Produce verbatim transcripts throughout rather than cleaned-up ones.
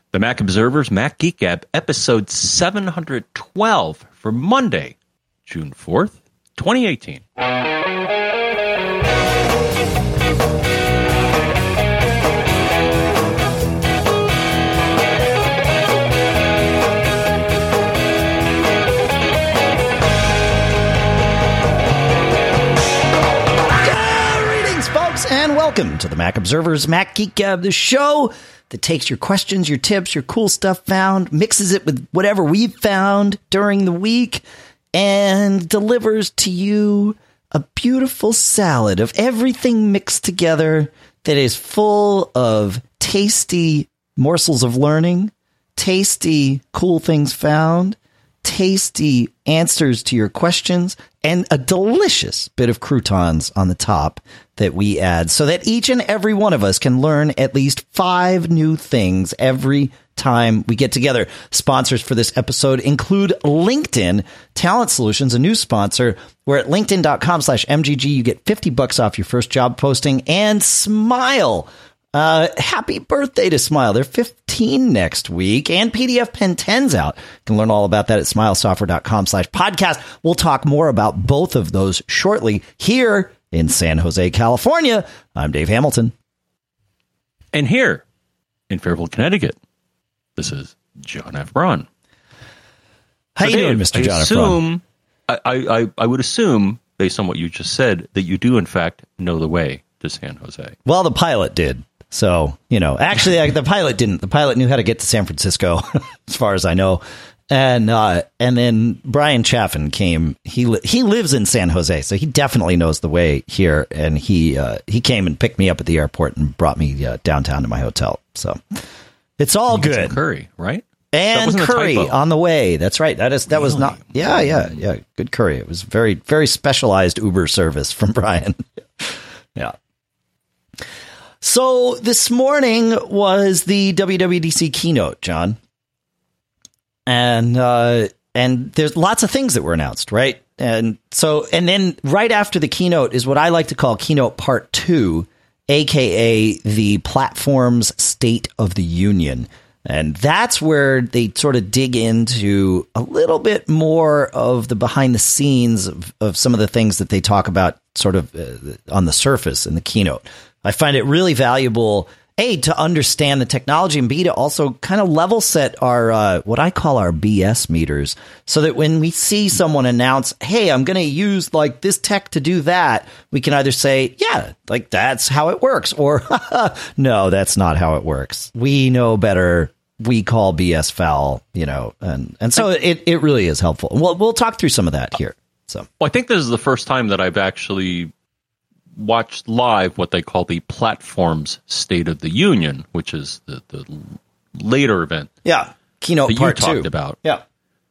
The Mac Observer's Mac Geek Gab, episode seven hundred twelve for Monday, June fourth, twenty eighteen. Greetings, folks, and welcome to the Mac Observer's Mac Geek Gab, the show that takes your questions, your tips, your cool stuff found, mixes it with whatever we've found during the week, and delivers to you a beautiful salad of everything mixed together that is full of tasty morsels of learning, tasty cool things found, tasty answers to your questions, and a delicious bit of croutons on the top that we add so that each and every one of us can learn at least five new things every time we get together. Sponsors for this episode include LinkedIn Talent Solutions, a new sponsor where at linkedin.com slash MGG you get fifty bucks off your first job posting, and Smile. Uh, happy birthday to Smile. They're fifteen next week, and P D F Pen ten's out. You can learn all about that at smilesoftware.com slash podcast. We'll talk more about both of those shortly here in San Jose, California. I'm Dave Hamilton. And here in Fairfield, Connecticut, this is John F. Braun. How so you Dave, doing, Mister I John assume, F. Braun? I, I, I would assume, based on what you just said, that you do, in fact, know the way to San Jose. Well, the pilot did. So, you know, actually, the pilot didn't. The pilot knew how to get to San Francisco, as far as I know. And uh, and then Brian Chaffin came. He li- he lives in San Jose, so he definitely knows the way here. And he uh, he came and picked me up at the airport and brought me uh, downtown to my hotel. So it's all you good. Some curry, right? And curry on the way. That's right. That is that really? was not. Yeah, yeah, yeah. Good curry. It was very very specialized Uber service from Brian. Yeah. So this morning was the W W D C keynote, John. And uh, and there's lots of things that were announced, right? And so and then right after the keynote is what I like to call keynote part two, a k a the platform's State of the Union. And that's where they sort of dig into a little bit more of the behind the scenes of, of some of the things that they talk about sort of uh, on the surface in the keynote. I find it really valuable, A, to understand the technology, and B, to also kind of level set our, uh, what I call our B S meters, so that when we see someone announce, hey, I'm going to use like this tech to do that, we can either say, yeah, like that's how it works, or no, that's not how it works. We know better. We call B S foul, you know, and, and so it, it really is helpful. We'll, we'll talk through some of that here. So, well, I think this is the first time that I've actually watched live what they call the platform's State of the Union, which is the, the later event. Yeah, keynote that part you talked two. about. Yeah.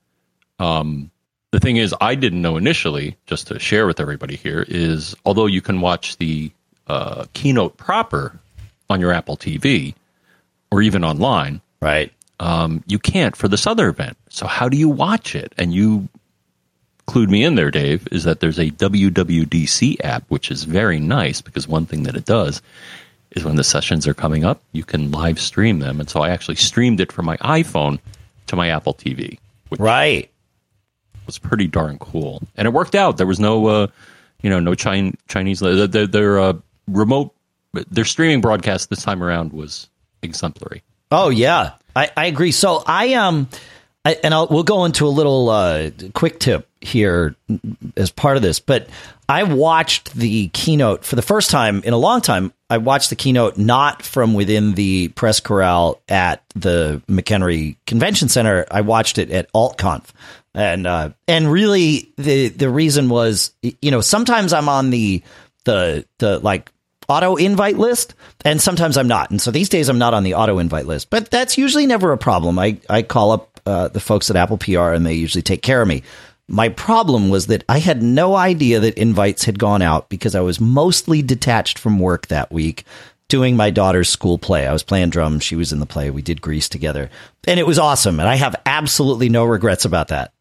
Um, the thing is, I didn't know initially, just to share with everybody here, is although you can watch the uh, keynote proper on your Apple T V or even online, right? Um, you can't for this other event. So how do you watch it? And you clued me in there, Dave, is that there's a W W D C app, which is very nice because one thing that it does is when the sessions are coming up, you can live stream them. And so I actually streamed it from my iPhone to my Apple T V, which right. was pretty darn cool. And it worked out. There was no, uh, you know, no Chin- Chinese, their, their uh, remote, their streaming broadcast this time around was exemplary. Oh, yeah, I, I agree. So I, um, I, and I'll, we'll go into a little uh, quick tip here as part of this, but I watched the keynote for the first time in a long time. I watched the keynote not from within the press corral at the McHenry Convention Center. I watched it at AltConf. And uh, and really the the reason was, you know, sometimes I'm on the the the like auto invite list, and sometimes I'm not. And so these days I'm not on the auto invite list, but that's usually never a problem. I, I call up uh, the folks at Apple P R and they usually take care of me. My problem was that I had no idea that invites had gone out because I was mostly detached from work that week doing my daughter's school play. I was playing drums. She was in the play. We did Grease together and it was awesome. And I have absolutely no regrets about that.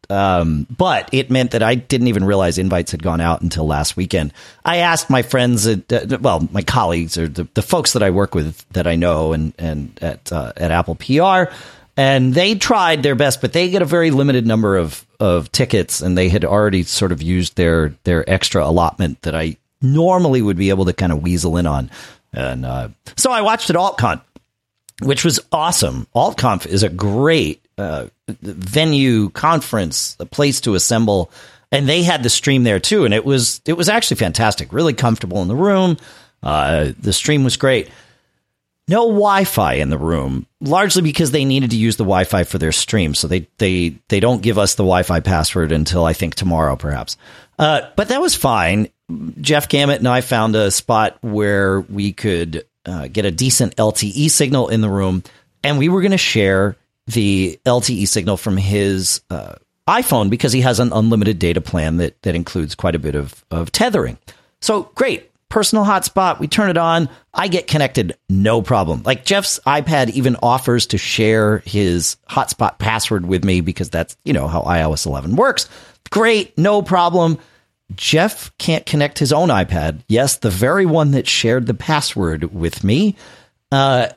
Um, but it meant that I didn't even realize invites had gone out until last weekend. I asked my friends, at, uh, well, my colleagues or the, the folks that I work with that I know and, and at, uh, at Apple P R, and they tried their best, but they get a very limited number of, of tickets, and they had already sort of used their, their extra allotment that I normally would be able to kind of weasel in on. And uh, so I watched at AltConf, which was awesome. AltConf is a great uh, venue, conference, a place to assemble, and they had the stream there too, and it was it was actually fantastic. Really comfortable in the room. Uh, the stream was great. No Wi-Fi in the room, largely because they needed to use the Wi-Fi for their stream, so they they they don't give us the Wi-Fi password until I think tomorrow, perhaps. Uh, but that was fine. Jeff Gamet and I found a spot where we could uh, get a decent L T E signal in the room, and we were going to share the L T E signal from his uh, iPhone because he has an unlimited data plan that that includes quite a bit of, of tethering. So great. Personal hotspot. We turn it on. I get connected. No problem. Like Jeff's iPad even offers to share his hotspot password with me because that's, you know, how i O S eleven works. Great. No problem. Jeff can't connect his own iPad. Yes, the very one that shared the password with me, uh,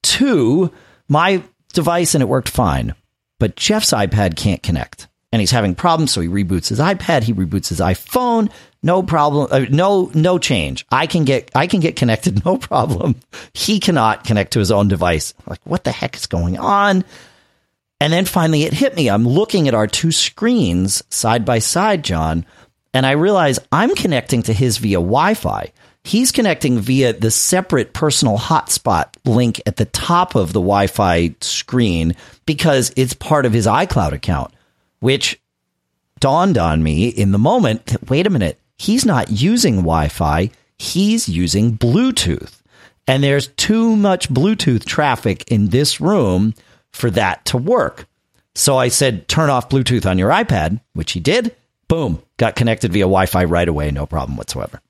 to my device, and it worked fine. But Jeff's iPad can't connect, and he's having problems, so he reboots his iPad. He reboots his iPhone. No problem. Uh, no, no change. I can get, I can get connected. No problem. He cannot connect to his own device. Like, what the heck is going on? And then finally it hit me. I'm looking at our two screens side by side, John, and I realize I'm connecting to his via Wi-Fi. He's connecting via the separate personal hotspot link at the top of the Wi-Fi screen because it's part of his iCloud account, which dawned on me in the moment that, wait a minute, he's not using Wi-Fi, he's using Bluetooth. And there's too much Bluetooth traffic in this room for that to work. So I said, turn off Bluetooth on your iPad, which he did. Boom, got connected via Wi-Fi right away, no problem whatsoever.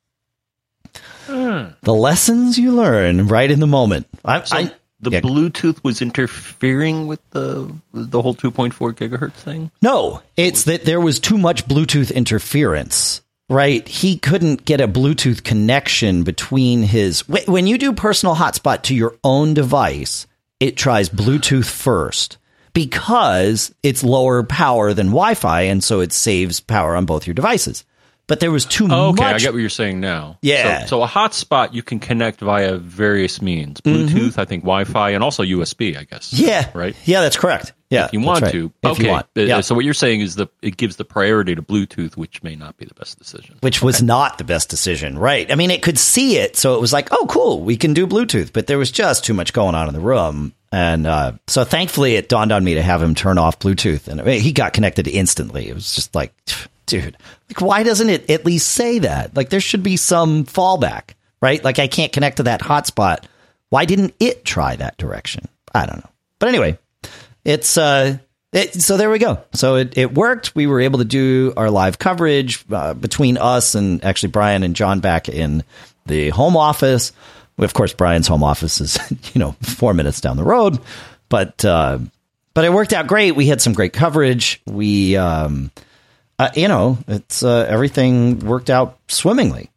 Hmm. The lessons you learn right in the moment. I, so I, the yeah. Bluetooth was interfering with the the whole two point four gigahertz thing? No, it's that there was too much Bluetooth interference, right? He couldn't get a Bluetooth connection between his... When you do personal hotspot to your own device, it tries Bluetooth first because it's lower power than Wi-Fi, and so it saves power on both your devices. But there was too oh, okay, much... I get what you're saying now. Yeah. So, so a hotspot you can connect via various means. Bluetooth, mm-hmm. I think Wi-Fi, and also U S B, I guess. Yeah. Right? Yeah, that's correct. Yeah, if you want right. to. If okay. you want. Uh, yeah. So what you're saying is the it gives the priority to Bluetooth, which may not be the best decision. Which okay. was not the best decision, right? I mean, it could see it, so it was like, oh, cool, we can do Bluetooth. But there was just too much going on in the room. And uh, so thankfully it dawned on me to have him turn off Bluetooth. And I mean, he got connected instantly. It was just like, dude, like, why doesn't it at least say that? Like, there should be some fallback, right? Like, I can't connect to that hotspot. Why didn't it try that direction? I don't know. But anyway, it's... uh It, so there we go. So it, it worked. We were able to do our live coverage uh, between us and actually Brian and John back in the home office. Of course, Brian's home office is, you know, four minutes down the road, but uh, but it worked out great. We had some great coverage. We, um, uh, you know, it's uh, everything worked out swimmingly,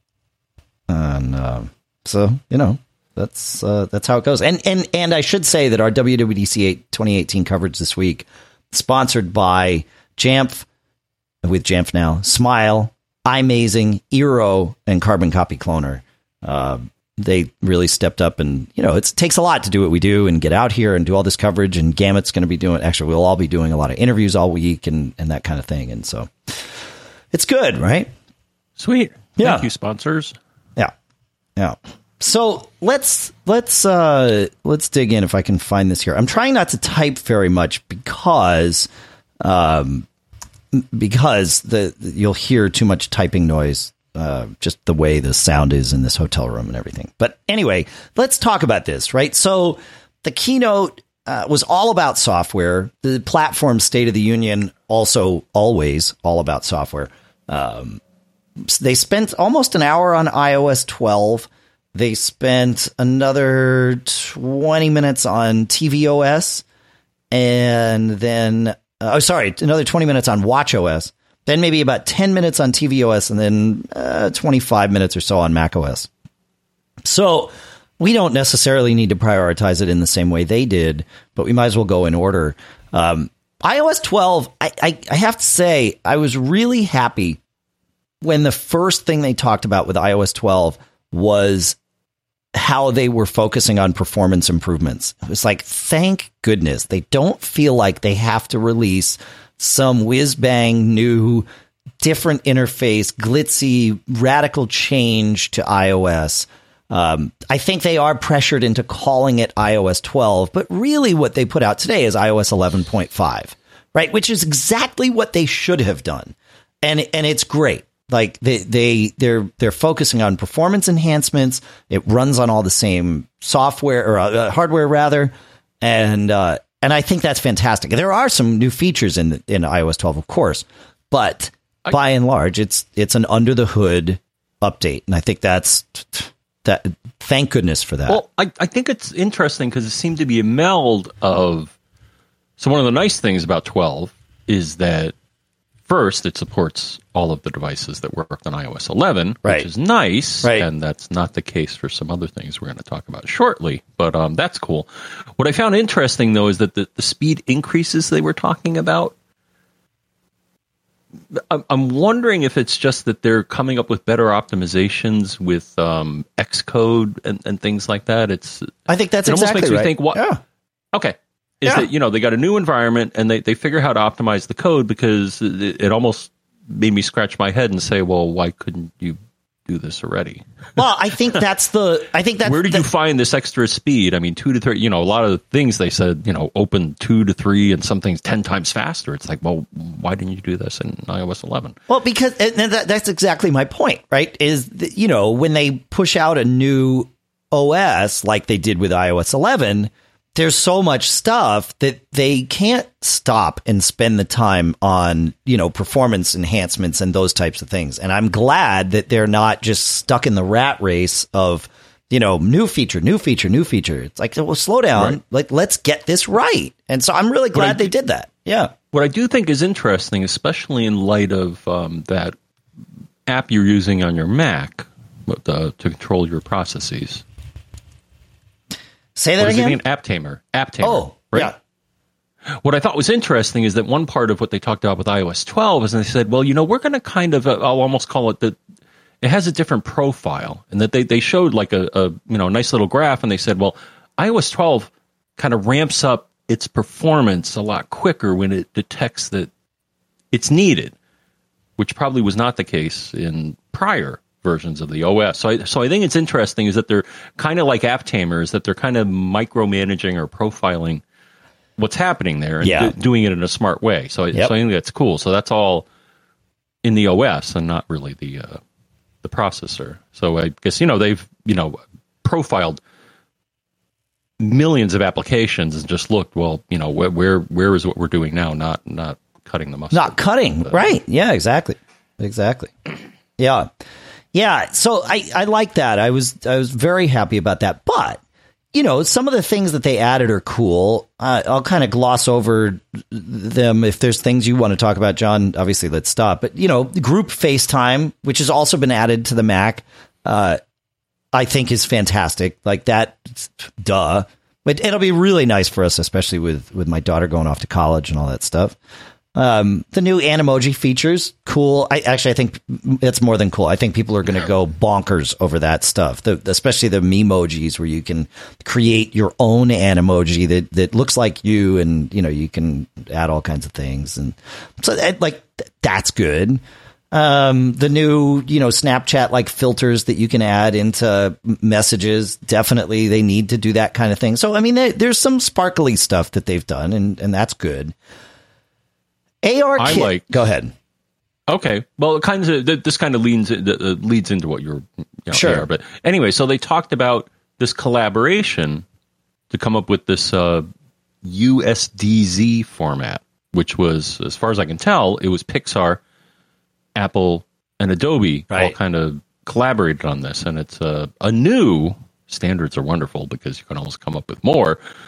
and uh, so you know. That's uh, that's how it goes. And and and I should say that our W W D C twenty eighteen coverage this week, sponsored by Jamf, with Jamf Now, Smile, iMazing, Eero, and Carbon Copy Cloner. Uh, they really stepped up, and you know, it takes a lot to do what we do and get out here and do all this coverage. And Gamet's going to be doing. Actually, we'll all be doing a lot of interviews all week and and that kind of thing. And so, it's good, right? Sweet. Yeah. Thank you, sponsors. Yeah. Yeah. So let's let's uh, let's dig in if I can find this here. I'm trying not to type very much because um, because the you'll hear too much typing noise, uh, just the way the sound is in this hotel room and everything. But anyway, let's talk about this, right? So the keynote uh, was all about software. The platform State of the Union also always all about software. Um, they spent almost an hour on i O S twelve. They spent another twenty minutes on tvOS, and then Uh, oh, sorry, another twenty minutes on watchOS. Then maybe about ten minutes on tvOS, and then uh, twenty-five minutes or so on macOS. So we don't necessarily need to prioritize it in the same way they did, but we might as well go in order. Um, iOS twelve, I, I, I have to say, I was really happy when the first thing they talked about with iOS twelve was how they were focusing on performance improvements. It was like, thank goodness they don't feel like they have to release some whiz-bang new different interface, glitzy, radical change to iOS. Um, I think they are pressured into calling it iOS twelve, but really what they put out today is iOS eleven point five, right? Which is exactly what they should have done. And, and it's great. Like they, they, they're, they're focusing on performance enhancements. It runs on all the same software or uh, hardware rather. And, uh, and I think that's fantastic. There are some new features in, in iOS twelve, of course, but I, by and large, it's, it's an under the hood update. And I think that's, that. Thank goodness for that. Well, I, I think it's interesting because it seemed to be a meld of, so one of the nice things about twelve is that first, it supports all of the devices that worked on iOS eleven, right. which is nice, right. and that's not the case for some other things we're going to talk about shortly, but um, that's cool. What I found interesting, though, is that the, the speed increases they were talking about, I'm, I'm wondering if it's just that they're coming up with better optimizations with um, Xcode and, and things like that. It's I think that's it exactly almost makes right. me think, what? Yeah. Okay. Is yeah. that, you know, they got a new environment and they, they figure how to optimize the code because it, it almost made me scratch my head and say, well, why couldn't you do this already? Well, I think that's the, I think that's, where did the, you find this extra speed? I mean, two to three, you know, a lot of the things they said, you know, open two to three and some things ten times faster. It's like, well, why didn't you do this in iOS eleven? Well, because and that, that's exactly my point, right? Is that, you know, when they push out a new O S like they did with iOS eleven, there's so much stuff that they can't stop and spend the time on, you know, performance enhancements and those types of things. And I'm glad that they're not just stuck in the rat race of, you know, new feature, new feature, new feature. It's like, well, slow down. Right. Like, let's get this right. And so I'm really glad they did that. Yeah. What I do think is interesting, especially in light of um, that app you're using on your Mac with, uh, to control your processes. Say that what again? An App Tamer. App Tamer. Oh, right? Yeah. What I thought was interesting is that one part of what they talked about with iOS twelve is they said, well, you know, we're going to kind of, uh, I'll almost call it that it has a different profile, and that they, they showed like a, a, you know, nice little graph, and they said, well, iOS twelve kind of ramps up its performance a lot quicker when it detects that it's needed, which probably was not the case in prior versions of the O S. So I, so I think it's interesting is that they're kind of like App Tamers, that they're kind of micromanaging or profiling what's happening there and yeah. do, doing it in a smart way. So, yep. so I think that's cool. So that's all in the O S and not really the uh, the processor. So I guess, you know, they've, you know, profiled millions of applications and just looked, well, you know, where where, where is what we're doing now, not not cutting the mustard. Not cutting, but, right. Yeah, exactly. Exactly. Yeah. Yeah, so I, I like that. I was I was very happy about that. But, you know, some of the things that they added are cool. Uh, I'll kind of gloss over them. If there's things you want to talk about, John, obviously let's stop. But, you know, group FaceTime, which has also been added to the Mac, uh, I think is fantastic. Like that, duh. But it'll be really nice for us, especially with, with my daughter going off to college and all that stuff. Um, the new Animoji features, cool. I actually, I think it's more than cool. I think people are going to go bonkers over that stuff. The, especially the Memojis, where you can create your own Animoji that, that looks like you, and you know you can add all kinds of things, and so like that's good. Um, the new, you know, Snapchat like filters that you can add into messages. Definitely, they need to do that kind of thing. So, I mean, there, there's some sparkly stuff that they've done, and and that's good. A R Kit. I like, Go ahead. Okay. Well, it kind of this kind of leads leads into what you're you know, sure. here. But anyway, so they talked about this collaboration to come up with this uh, U S D Z format, which was, as far as I can tell, it was Pixar, Apple, and Adobe right. all kind of collaborated on this, and it's a, a new. Standards are wonderful because you can almost come up with more.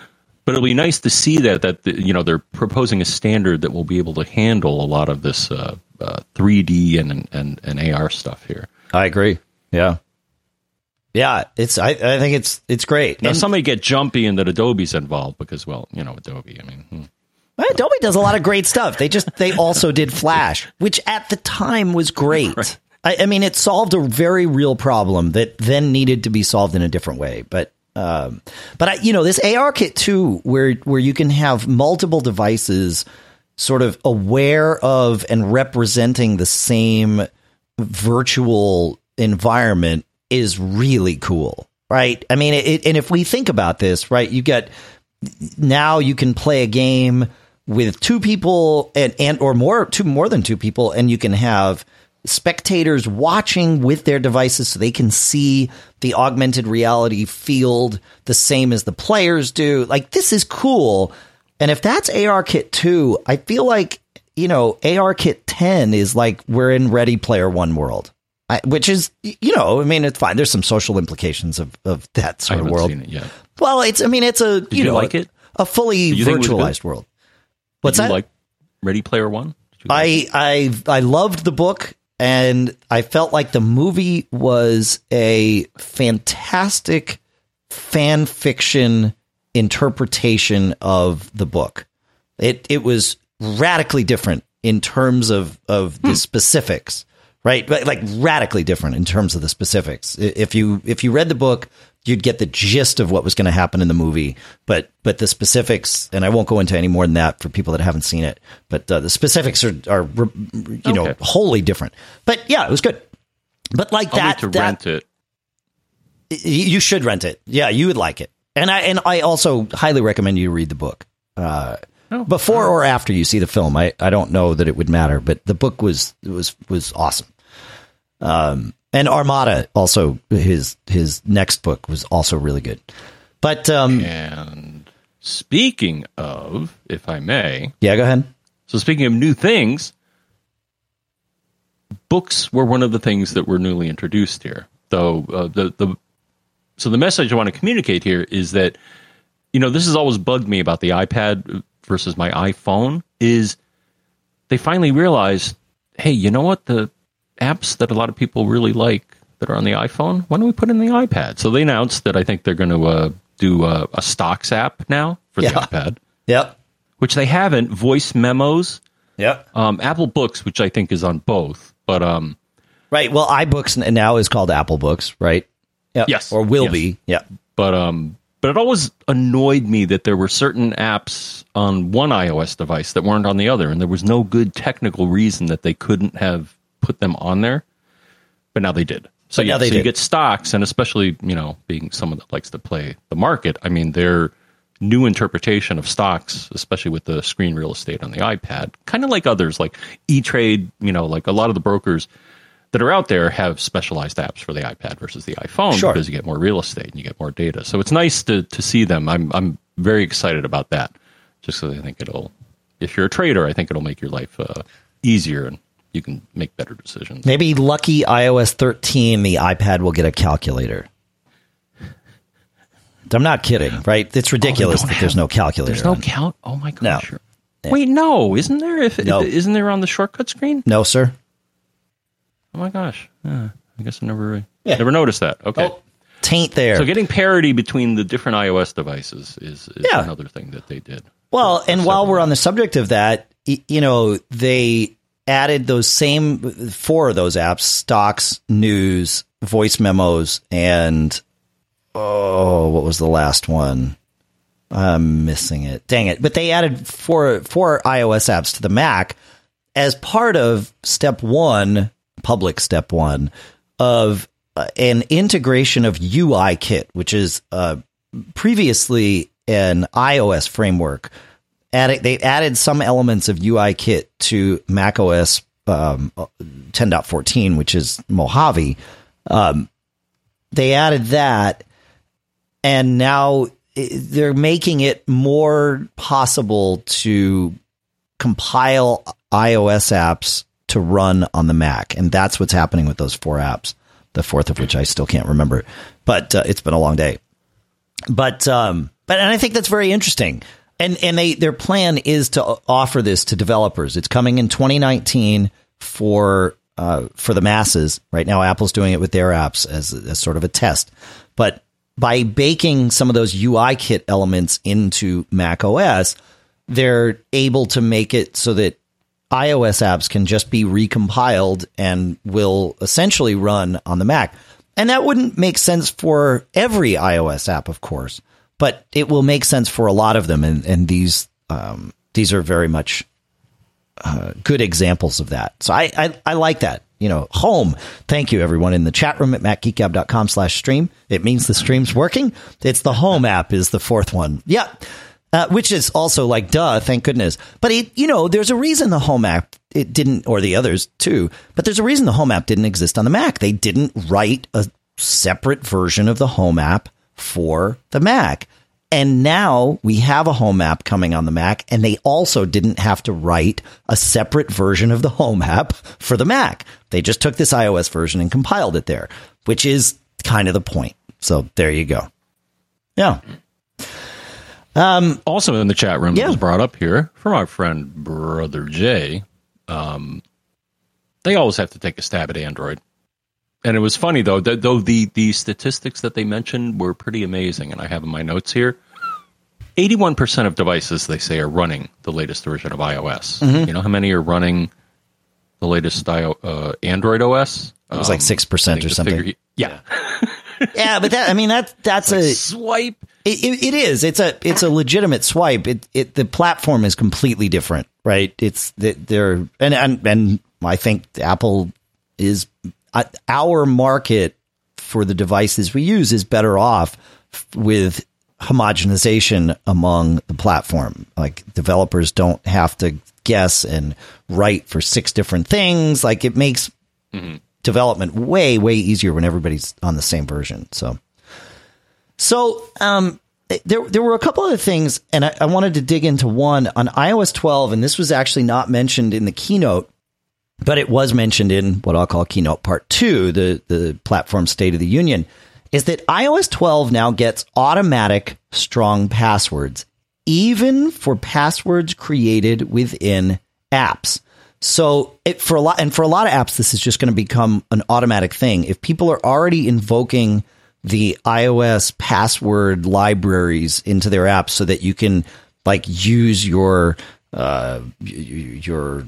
But it'll be nice to see that that you know they're proposing a standard that will be able to handle a lot of this uh, uh, three D and, and and A R stuff here. I agree. Yeah, yeah. It's I, I think it's it's great. Now and somebody get jumpy and that Adobe's involved because well you know Adobe. I mean, hmm. well, Adobe does a lot of great stuff. They just they also did Flash, which at the time was great. Right. I, I mean, it solved a very real problem that then needed to be solved in a different way, but. Um, but I, you know, this ARKit too, where where you can have multiple devices sort of aware of and representing the same virtual environment is really cool, right? I mean, it, and if we think about this, right, you get now you can play a game with two people and, and or more, two more than two people, and you can have spectators watching with their devices so they can see the augmented reality field the same as the players do. Like, this is cool. And if that's ARKit two, I feel like, you know, ARKit ten is like we're in Ready Player One world, I, which is, you know, I mean, it's fine. There's some social implications of, of that sort I of haven't world. seen it yet. Well, it's, I mean, it's a, Did you, you know, like it? a fully virtualized world. What's Did you that? like Ready Player One? I, I, I loved the book. And I felt like the movie was a fantastic fan fiction interpretation of the book. It it was radically different in terms of, of the hmm. specifics, right? Like radically different in terms of the specifics. If you if you read the book, you'd get the gist of what was going to happen in the movie, but but the specifics, and I won't go into any more than that for people that haven't seen it, but uh, the specifics are, are you okay. know, wholly different. But yeah, it was good. But like I'll that, need to that, rent it. You should rent it. Yeah, you would like it. And I and I also highly recommend you read the book. Uh, oh, before oh. or after you see the film. I, I don't know that it would matter, but the book was was was awesome. Um And Armada also, his his next book was also really good. But um, and speaking of, if I may, yeah, go ahead. So speaking of new things, books were one of the things that were newly introduced here. Though uh, the the so the message I want to communicate here is that you know this has always bugged me about the iPad versus my iPhone is they finally realized, hey, you know what the apps that a lot of people really like that are on the iPhone, why don't we put in the iPad? So they announced that I think they're going to uh, do a, a stocks app now for yeah. the iPad. Yep. Which they haven't. Voice memos. Yep. Um, Apple Books, which I think is on both. But um, right. Well, iBooks now is called Apple Books, right? Yep. Yes. Or will yes. be. Yeah. But um, but it always annoyed me that there were certain apps on one iOS device that weren't on the other, and there was no good technical reason that they couldn't have put them on there, but now they did. So but yeah, they so did. you get stocks, and especially you know being someone that likes to play the market. I mean, their new interpretation of stocks, especially with the screen real estate on the iPad, kind of like others, like E-Trade. You know, like a lot of the brokers that are out there have specialized apps for the iPad versus the iPhone sure. because you get more real estate and you get more data. So it's nice to to see them. I'm I'm very excited about that. Just because I think it'll, if you're a trader, I think it'll make your life uh, easier and you can make better decisions. Maybe lucky iOS thirteen, the iPad will get a calculator. I'm not kidding, right? It's ridiculous oh, that have, there's no calculator. There's no on. count. Oh my gosh! No. Wait, no, isn't there? If no. isn't there on the shortcut screen? No, sir. Oh my gosh! Yeah, I guess I never yeah. never noticed that. Okay, oh, taint there. So getting parity between the different iOS devices is, is yeah. another thing that they did. Well, for, and for while we're months. on the subject of that, you know, they added those same four of those apps: stocks, news, voice memos, and oh, what was the last one? I'm missing it. Dang it. But they added four, four iOS apps to the Mac as part of step one, public step one, of uh, an integration of UIKit, which is uh, previously an iOS framework. Added, they added some elements of UIKit to macOS um, ten point fourteen, which is Mojave. Um, they added that, and now they're making it more possible to compile iOS apps to run on the Mac. And that's what's happening with those four apps, the fourth of which I still can't remember. But uh, it's been a long day. But um, but and I think that's very interesting. And and they their plan is to offer this to developers. It's coming in twenty nineteen for uh, for the masses. Right now, Apple's doing it with their apps as, as sort of a test. But by baking some of those U I kit elements into macOS, they're able to make it so that iOS apps can just be recompiled and will essentially run on the Mac. And that wouldn't make sense for every iOS app, of course, but it will make sense for a lot of them. And, and these um, these are very much uh, good examples of that. So I, I, I like that. You know, home. Thank you, everyone, in the chat room at macgeekgab.com slash stream. It means the stream's working. It's the home app is the fourth one. Yeah. Uh, which is also like, duh, thank goodness. But, it, you know, there's a reason the home app, it didn't, or the others too, but there's a reason the home app didn't exist on the Mac. They didn't write a separate version of the home app for the Mac. And now we have a home app coming on the Mac, and they also didn't have to write a separate version of the home app for the Mac. They just took this iOS version and compiled it there, which is kind of the point. So there you go. Yeah. Um, also in the chat room, yeah. It was brought up here from our friend Brother Jay. Um, they always have to take a stab at Android. And it was funny, though, that, though the, the statistics that they mentioned were pretty amazing, and I have in my notes here, eighty-one percent of devices, they say, are running the latest version of iOS. Mm-hmm. You know how many are running the latest uh, Android O S? It was um, like six percent or something. Figure, yeah. Yeah, but that, I mean, that, that's like a... swipe. It, it, it is. It's a it's a legitimate swipe. It it the platform is completely different, right? It's they're and and and I think Apple is uh, our market for the devices we use is better off with homogenization among the platform. Like developers don't have to guess and write for six different things. Like it makes mm-hmm. development way way easier when everybody's on the same version. So. So um, there there were a couple other things, and I, I wanted to dig into one on iOS twelve, and this was actually not mentioned in the keynote, but it was mentioned in what I'll call keynote part two, the, the platform State of the Union, is that iOS twelve now gets automatic strong passwords, even for passwords created within apps. So it, for a lot, and for a lot of apps, this is just going to become an automatic thing. If people are already invoking the iOS password libraries into their apps so that you can like use your uh, your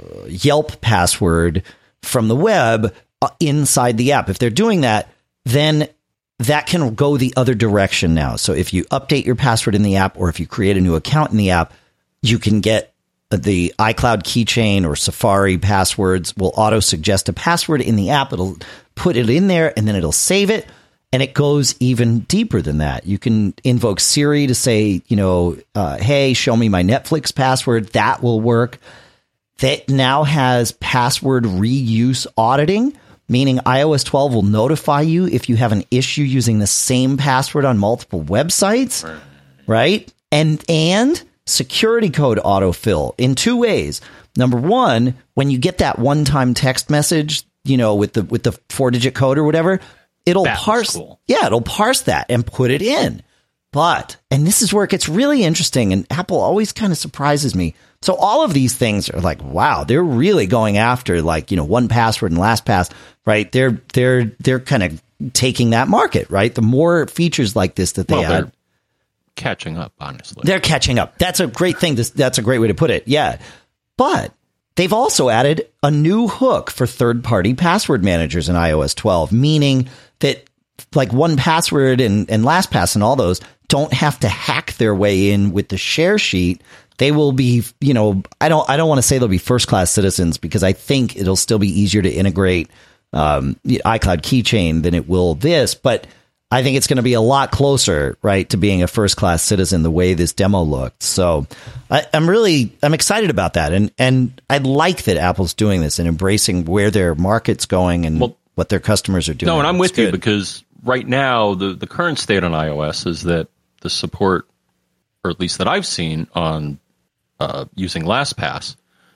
Yelp password from the web inside the app. If they're doing that, then that can go the other direction now. So if you update your password in the app or if you create a new account in the app, you can get the iCloud keychain or Safari passwords will auto suggest a password in the app. It'll put it in there and then it'll save it. And it goes even deeper than that. You can invoke Siri to say, you know, uh, hey, show me my Netflix password. That will work. That now has password reuse auditing, meaning iOS twelve will notify you if you have an issue using the same password on multiple websites, right? And and security code autofill in two ways. Number one, when you get that one-time text message, you know, with the with the four-digit code or whatever, it'll that parse, cool. yeah, it'll parse that and put it in. But, and this is where it gets really interesting, and Apple always kind of surprises me. So all of these things are like, wow, they're really going after like, you know, one password and LastPass, right? They're, they're, they're kind of taking that market, right? The more features like this that they well, add. Catching up, honestly. They're catching up. That's a great thing. This, that's a great way to put it. Yeah. But they've also added a new hook for third-party password managers in iOS twelve, meaning that like one password and, and LastPass and all those don't have to hack their way in with the share sheet. They will be, you know, I don't, I don't want to say they'll be first class citizens because I think it'll still be easier to integrate um, iCloud keychain than it will this, but I think it's going to be a lot closer, right, to being a first class citizen the way this demo looked. So I, I'm really, I'm excited about that. And, and I like that Apple's doing this and embracing where their market's going and well, what their customers are doing. No, and I'm it's with good. you because right now the, the current state on iOS is that the support, or at least that I've seen on uh, using LastPass,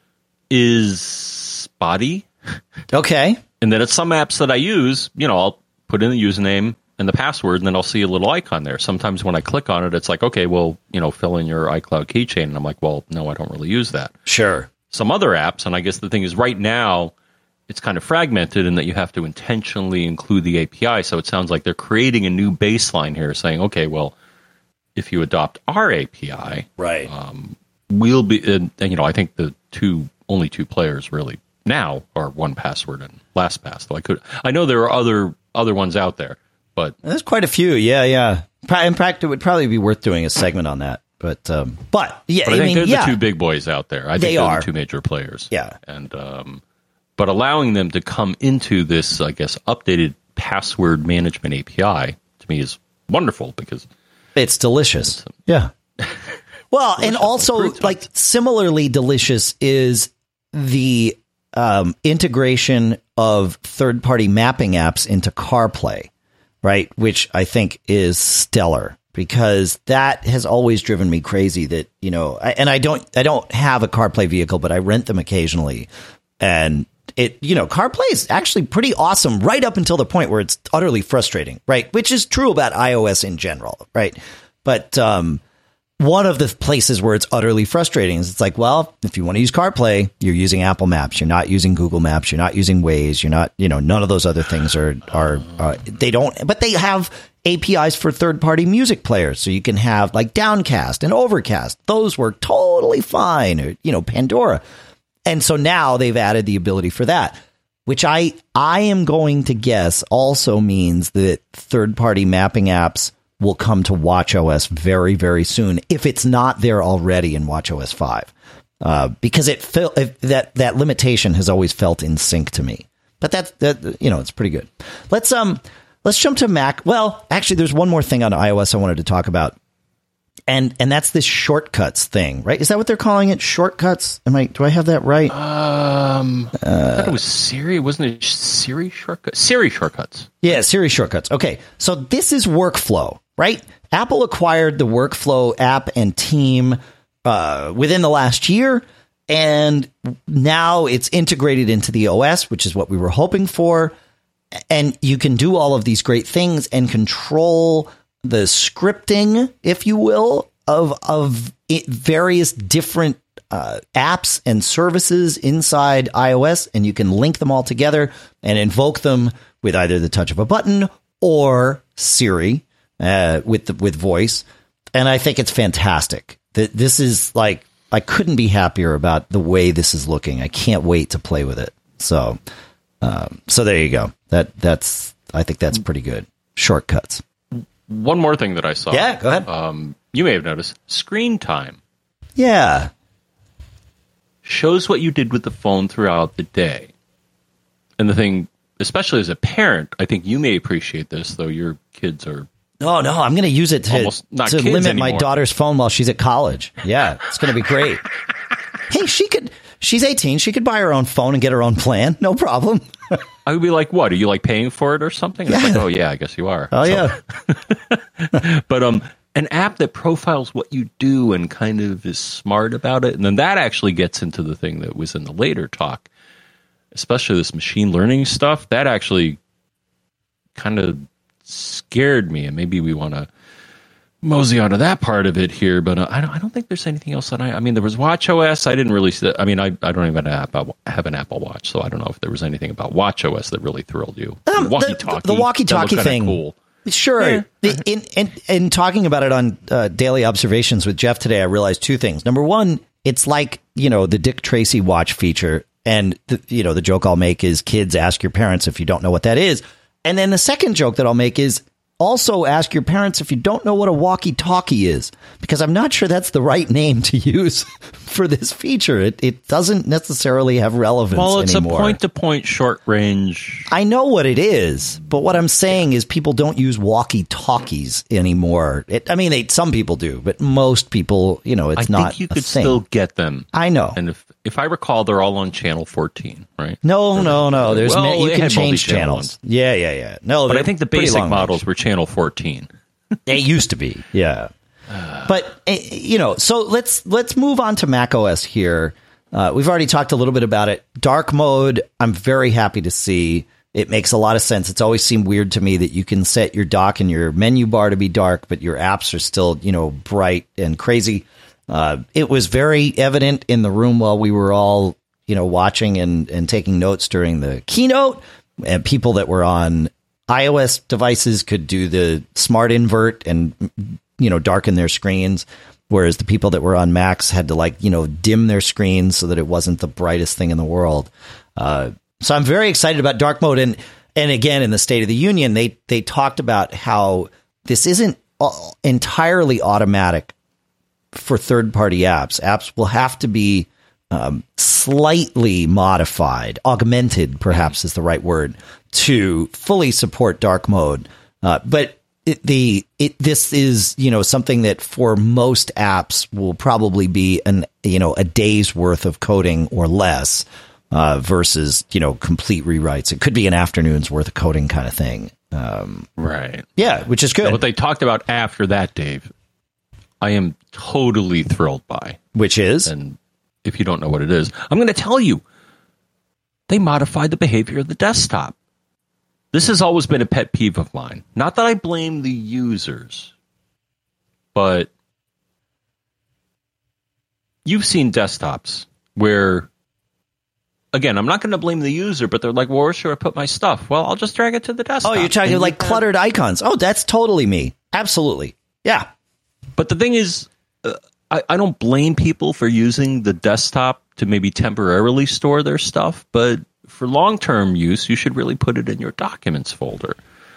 is spotty. Okay. And then at some apps that I use, you know, I'll put in the username and the password, and then I'll see a little icon there. Sometimes when I click on it, it's like, okay, well, you know, fill in your iCloud keychain. And I'm like, well, no, I don't really use that. Sure. Some other apps, and I guess the thing is right now, it's kind of fragmented in that you have to intentionally include the A P I. So it sounds like they're creating a new baseline here saying, okay, well, if you adopt our A P I, right, um, we'll be, and, and, you know, I think the two, only two players really now are one Password and LastPass. Though I could, I know there are other, other ones out there, but there's quite a few. Yeah. Yeah. In fact, it would probably be worth doing a segment on that. But, um, but yeah, but I, I think mean, they're yeah. the two big boys out there. I think they they're are the two major players. Yeah. And, um, but allowing them to come into this, I guess, updated password management A P I to me is wonderful because it's delicious. It's, yeah. Well, and also like similarly delicious is the um, integration of third-party mapping apps into CarPlay, right? Which I think is stellar because that has always driven me crazy. That you know, I, and I don't, I don't have a CarPlay vehicle, but I rent them occasionally, and it, you know, CarPlay is actually pretty awesome right up until the point where it's utterly frustrating, right? Which is true about iOS in general, right? But um, one of the places where it's utterly frustrating is it's like, well, if you want to use CarPlay, you're using Apple Maps. You're not using Google Maps. You're not using Waze. You're not, you know, none of those other things are, are, uh, they don't, but they have A P Is for third-party music players. So you can have like Downcast and Overcast. Those work totally fine. Or, you know, Pandora. And so now they've added the ability for that, which I I am going to guess also means that third-party mapping apps will come to watchOS very, very soon, if it's not there already in watchOS five, uh, because it felt that that limitation has always felt in sync to me. But that's that you know it's pretty good. Let's um let's jump to Mac. Well, actually, there's one more thing on iOS I wanted to talk about. And and that's this shortcuts thing, right? Is that what they're calling it? Shortcuts? Am I? Do I have that right? Um, uh, I thought it was Siri. Wasn't it Siri shortcuts? Siri shortcuts. Yeah, Siri shortcuts. Okay, so this is workflow, right? Apple acquired the workflow app and team uh, within the last year, and now it's integrated into the O S, which is what we were hoping for. And you can do all of these great things and control the scripting, if you will, of of various different uh, apps and services inside iOS, and you can link them all together and invoke them with either the touch of a button or Siri uh, with the, with voice. And I think it's fantastic. That this is like I couldn't be happier about the way this is looking. I can't wait to play with it. So, um, so there you go. That that's I think that's pretty good. Shortcuts. One more thing that I saw. Yeah, go ahead. Um, you may have noticed screen time. Yeah. Shows what you did with the phone throughout the day. And the thing, especially as a parent, I think you may appreciate this, though your kids are... Oh, no, I'm going to use it to, to limit anymore. my daughter's phone while she's at college. Yeah, it's going to be great. Hey, she could... She's eighteen. She could buy her own phone and get her own plan. No problem. I would be like, what? Are you like paying for it or something? And Yeah. it's like, oh, yeah, I guess you are. Oh, So- yeah. But um, an app that profiles what you do and kind of is smart about it. And then that actually gets into the thing that was in the later talk, especially this machine learning stuff. That actually kind of scared me. And maybe we want to mosey onto that part of it here. But uh, I, don't, I don't think there's anything else that I... I mean, there was watchOS. I didn't really... see that. I mean, I, I don't even have, a, have an Apple Watch, so I don't know if there was anything about watchOS that really thrilled you. Um, walkie-talkie. The, the walkie-talkie that looked thing. kinda cool. Sure. Yeah. The- In, in, in talking about it on uh, Daily Observations with Jeff today, I realized two things. Number one, it's like, you know, the Dick Tracy watch feature. And, the, you know, the joke I'll make is kids, ask your parents if you don't know what that is. And then the second joke that I'll make is also ask your parents if you don't know what a walkie-talkie is, because I'm not sure that's the right name to use for this feature. It it doesn't necessarily have relevance anymore. Well, it's anymore. a point-to-point short range. I know what it is, but what I'm saying is people don't use walkie-talkies anymore. It, I mean, they, some people do, but most people, you know, it's I not think you a could thing. still get them. I know. And if, if I recall, they're all on channel fourteen, right? No, no, no. There's Well, ma- you they can had change multi-channel channels. ones. Yeah, yeah, yeah. No, But they're I think the pretty basic long models range. were channel fourteen. They used to be, yeah. But eh, you know, so let's let's move on to macOS here. Uh, we've already talked a little bit about it. Dark mode, I'm very happy to see. It makes a lot of sense. It's always seemed weird to me that you can set your dock and your menu bar to be dark, but your apps are still, you know, bright and crazy. Uh, it was very evident in the room while we were all, you know, watching and, and taking notes during the keynote. And people that were on iOS devices could do the smart invert and, you know, darken their screens, whereas the people that were on Macs had to, like, you know, dim their screens so that it wasn't the brightest thing in the world. Uh, so I'm very excited about dark mode. And, and again, in the State of the Union, they, they talked about how this isn't entirely automatic for third-party apps. Apps will have to be um, slightly modified, augmented, perhaps is the right word, to fully support dark mode. Uh, but it, the it this is, you know, something that for most apps will probably be an you know a day's worth of coding or less. Uh, versus, you know, complete rewrites. It could be an afternoon's worth of coding kind of thing. Um, right. Yeah, which is good. Now, what they talked about after that, Dave, I am totally thrilled by. Which is? And if you don't know what it is, I'm going to tell you. They modified the behavior of the desktop. This has always been a pet peeve of mine. Not that I blame the users, but you've seen desktops where, again, I'm not going to blame the user, but they're like, well, where should I put my stuff? Well, I'll just drag it to the desktop. Oh, you're talking like cluttered icons. Oh, that's totally me. Absolutely. Yeah. But the thing is, uh, I, I don't blame people for using the desktop to maybe temporarily store their stuff, but for long-term use, you should really put it in your documents folder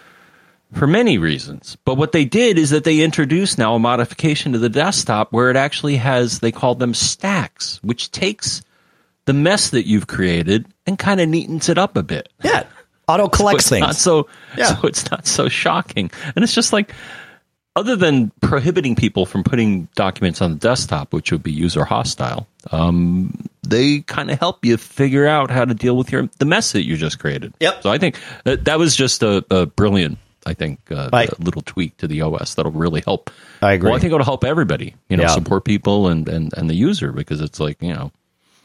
for many reasons. But what they did is that they introduced now a modification to the desktop where it actually has, they call them stacks, which takes the mess that you've created and kind of neatens it up a bit. Yeah. Auto collects so things. Not so, yeah. so it's not so shocking. And it's just like, other than prohibiting people from putting documents on the desktop, which would be user hostile, um, they kind of help you figure out how to deal with your the mess that you just created. Yep. So I think that, that was just a, a brilliant, I think, uh, I, a little tweak to the O S that'll really help. I agree. Well, I think it'll help everybody, you know, yeah. support people and, and, and the user, because it's like, you know,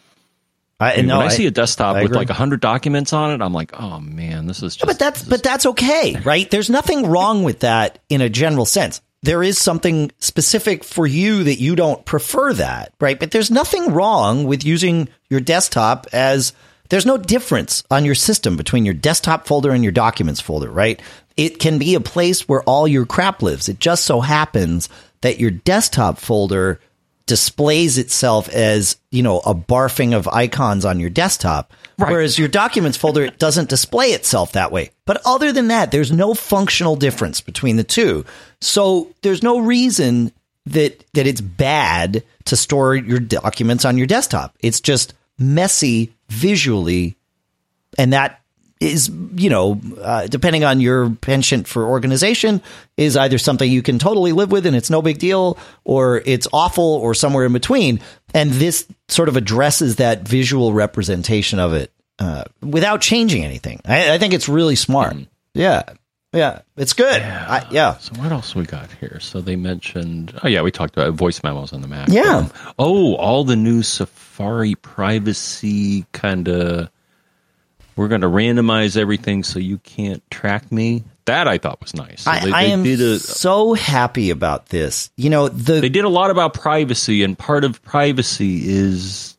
I, I mean, no, when I, I see a desktop I with agree. like a hundred documents on it, I'm like, oh man, this is just. Yeah, but that's this but that's okay, right? There's nothing wrong with that in a general sense. There is something specific for you that you don't prefer that, right? But there's nothing wrong with using your desktop as there's no difference on your system between your desktop folder and your documents folder, right? It can be a place where all your crap lives. It just so happens that your desktop folder displays itself as, you know, a barfing of icons on your desktop, right. Whereas your documents folder doesn't display itself that way. But other than that, there's no functional difference between the two. So there's no reason that that it's bad to store your documents on your desktop. It's just messy visually, and that is, you know, uh, depending on your penchant for organization, is either something you can totally live with and it's no big deal, or it's awful, or somewhere in between. And this sort of addresses that visual representation of it uh, without changing anything. I, I think it's really smart. Mm. Yeah. Yeah. It's good. Yeah. I, yeah. So what else we got here? So they mentioned, oh yeah, we talked about voice memos on the Mac. Yeah. Um, oh, all the new Safari privacy kind of, we're going to randomize everything so you can't track me. That I thought was nice. So I, they, I they am did a, so happy about this. You know, the they did a lot about privacy, and part of privacy is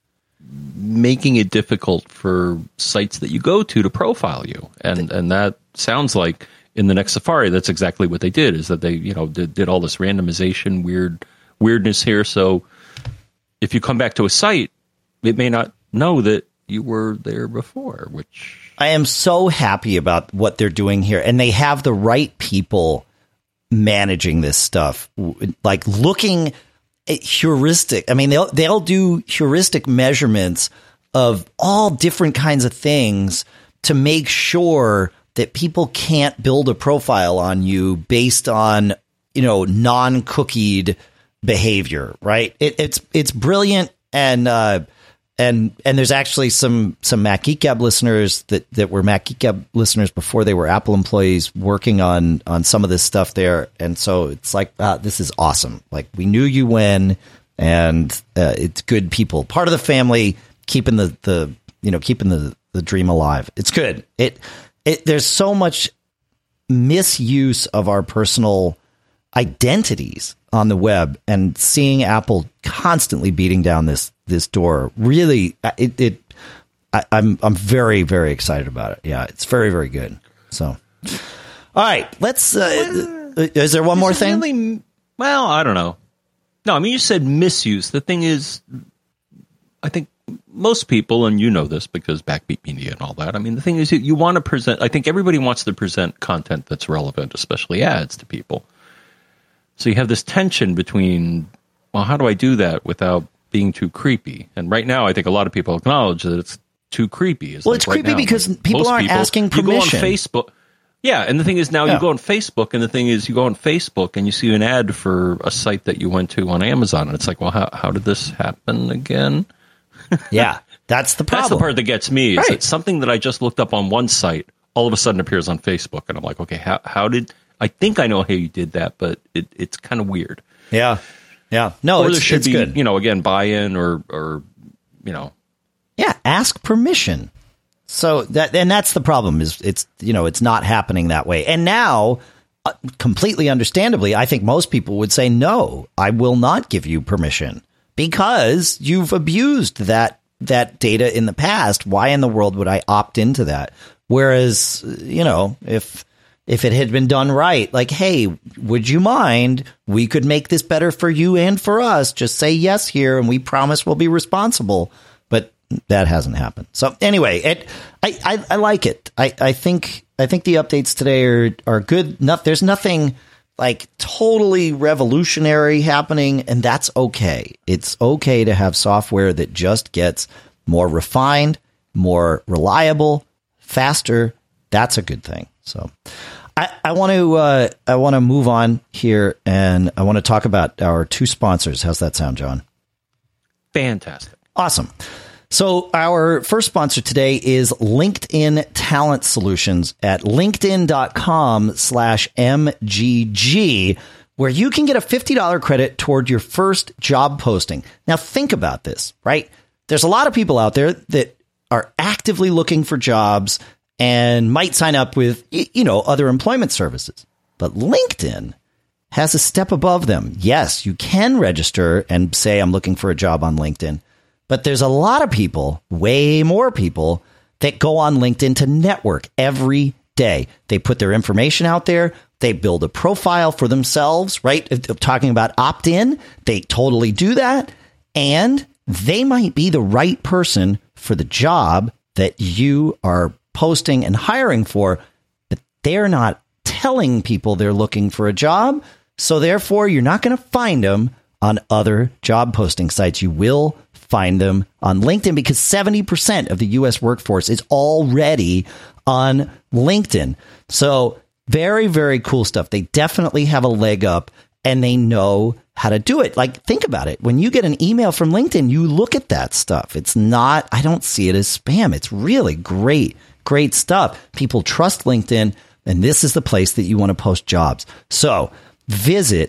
making it difficult for sites that you go to to profile you. And and that sounds like in the next Safari, that's exactly what they did, is that they, you know, did, did all this randomization, weird weirdness here. So if you come back to a site, it may not know that you were there before, which I am so happy about what they're doing here. And they have the right people managing this stuff, like looking at heuristic. I mean, they'll, they'll do heuristic measurements of all different kinds of things to make sure that people can't build a profile on you based on, you know, non-cookied behavior, right? It, it's, it's brilliant. And, uh, And and there's actually some some Mac Geek Gab listeners that, that were Mac Geek Gab listeners before they were Apple employees working on on some of this stuff there. And so it's like, uh, this is awesome. Like, we knew you when, and uh, it's good people, part of the family, keeping the, the you know keeping the, the Dream Alive. It's good. It it there's so much misuse of our personal identities on the web, and seeing Apple constantly beating down this this door really it, it I, I'm I'm very very excited about it. Yeah, it's very very good. So, all right, let's. Uh, well, is there one more thing? Really, well, I don't know. No, I mean you said misuse. The thing is, I think most people, and you know this because Backbeat Media and all that. I mean, the thing is, you, you want to present. I think everybody wants to present content that's relevant, especially ads, to people. So you have this tension between, well, how do I do that without being too creepy? And right now, I think a lot of people acknowledge that it's too creepy. It's well, like it's right creepy now, because like people aren't people, asking permission. You go on Facebook. Yeah, and the thing is now yeah. you go on Facebook, and the thing is you go on Facebook and you see an ad for a site that you went to on Amazon, and it's like, well, how, how did this happen again? Yeah, that's the problem. That's the part that gets me. Is right. that something that I just looked up on one site all of a sudden appears on Facebook, and I'm like, okay, how how did... I think I know how you did that, but it, it's kind of weird. Yeah, yeah. No, or it's, there should it's be, good. You know, again, buy-in or, or, you know. Yeah, ask permission. So that, and that's the problem is it's, you know, it's not happening that way. And now, uh, completely understandably, I think most people would say, no, I will not give you permission because you've abused that, that data in the past. Why in the world would I opt into that? Whereas, you know, if, If it had been done right, like, hey, would you mind? We could make this better for you and for us. Just say yes here, and we promise we'll be responsible. But that hasn't happened. So anyway, it I, I, I like it. I, I think I think the updates today are are good. Not, there's nothing like totally revolutionary happening, and that's okay. It's okay to have software that just gets more refined, more reliable, faster. That's a good thing. So I, I want to uh, I want to move on here, and I want to talk about our two sponsors. How's that sound, John? Fantastic. Awesome. So our first sponsor today is LinkedIn Talent Solutions at linkedin.com slash MGG, where you can get a fifty dollars credit toward your first job posting. Now, think about this, right? There's a lot of people out there that are actively looking for jobs and might sign up with, you know, other employment services. But LinkedIn has a step above them. Yes, you can register and say, I'm looking for a job on LinkedIn. But there's a lot of people, way more people, that go on LinkedIn to network every day. They put their information out there. They build a profile for themselves, right? If talking about opt-in, they totally do that. And they might be the right person for the job that you are posting and hiring for, but they're not telling people they're looking for a job. So therefore, you're not going to find them on other job posting sites. You will find them on LinkedIn because seventy percent of the U S workforce is already on LinkedIn. So very, very cool stuff. They definitely have a leg up and they know how to do it. Like, think about it. When you get an email from LinkedIn, you look at that stuff. It's not, I don't see it as spam. It's really great, great stuff. People trust LinkedIn, and this is the place that you want to post jobs. So visit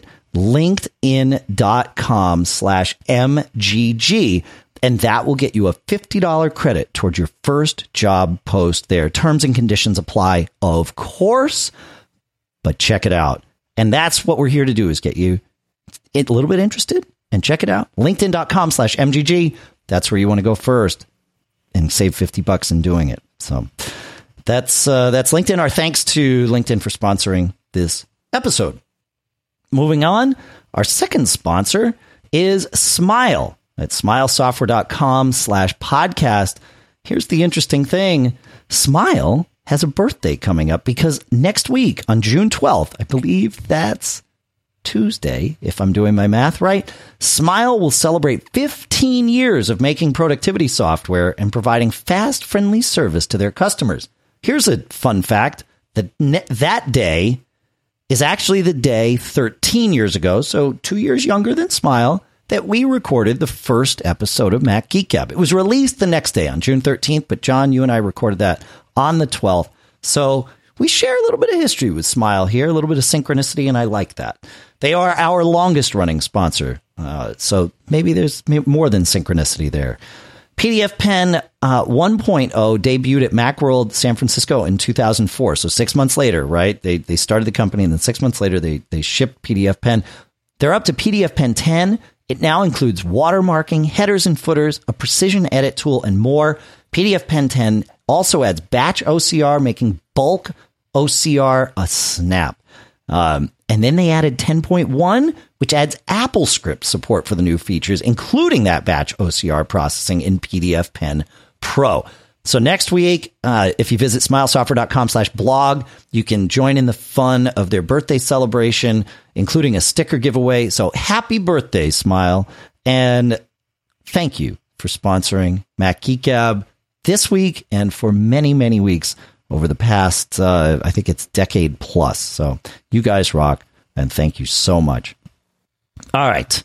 linkedin.com slash MGG, and that will get you a fifty dollars credit towards your first job post there. Terms and conditions apply, of course, but check it out. And that's what we're here to do, is get you a little bit interested and check it out. LinkedIn.com slash MGG. That's where you want to go first and save fifty bucks in doing it. So that's, uh, that's LinkedIn. Our thanks to LinkedIn for sponsoring this episode. Moving on, our second sponsor is Smile at smilesoftware.com slash podcast. Here's the interesting thing. Smile has a birthday coming up because next week on June twelfth, I believe that's Tuesday, if I'm doing my math right, Smile will celebrate fifteen years of making productivity software and providing fast, friendly service to their customers. Here's a fun fact. That that day is actually the day thirteen years ago, so two years younger than Smile, that we recorded the first episode of Mac Geek Gab. It was released the next day on June thirteenth, but John, you and I recorded that on the twelfth. So we share a little bit of history with Smile here, a little bit of synchronicity, and I like that. They are our longest running sponsor, uh, so maybe there's more than synchronicity there. PDFpen uh, one point oh debuted at Macworld San Francisco in two thousand four. So six months later, right? They they started the company, and then six months later, they they shipped PDFpen. They're up to PDFpen ten. It now includes watermarking, headers and footers, a precision edit tool, and more. PDFpen ten also adds batch O C R, making bulk O C R a snap. Um, and then they added ten point one, which adds AppleScript support for the new features, including that batch O C R processing in PDFpen Pro. So next week, uh, if you visit smilesoftware.com slash blog, you can join in the fun of their birthday celebration, including a sticker giveaway. So happy birthday, Smile. And thank you for sponsoring Mac Geek Gab this week and for many, many weeks over the past, uh, I think it's decade plus. So you guys rock, and thank you so much. All right.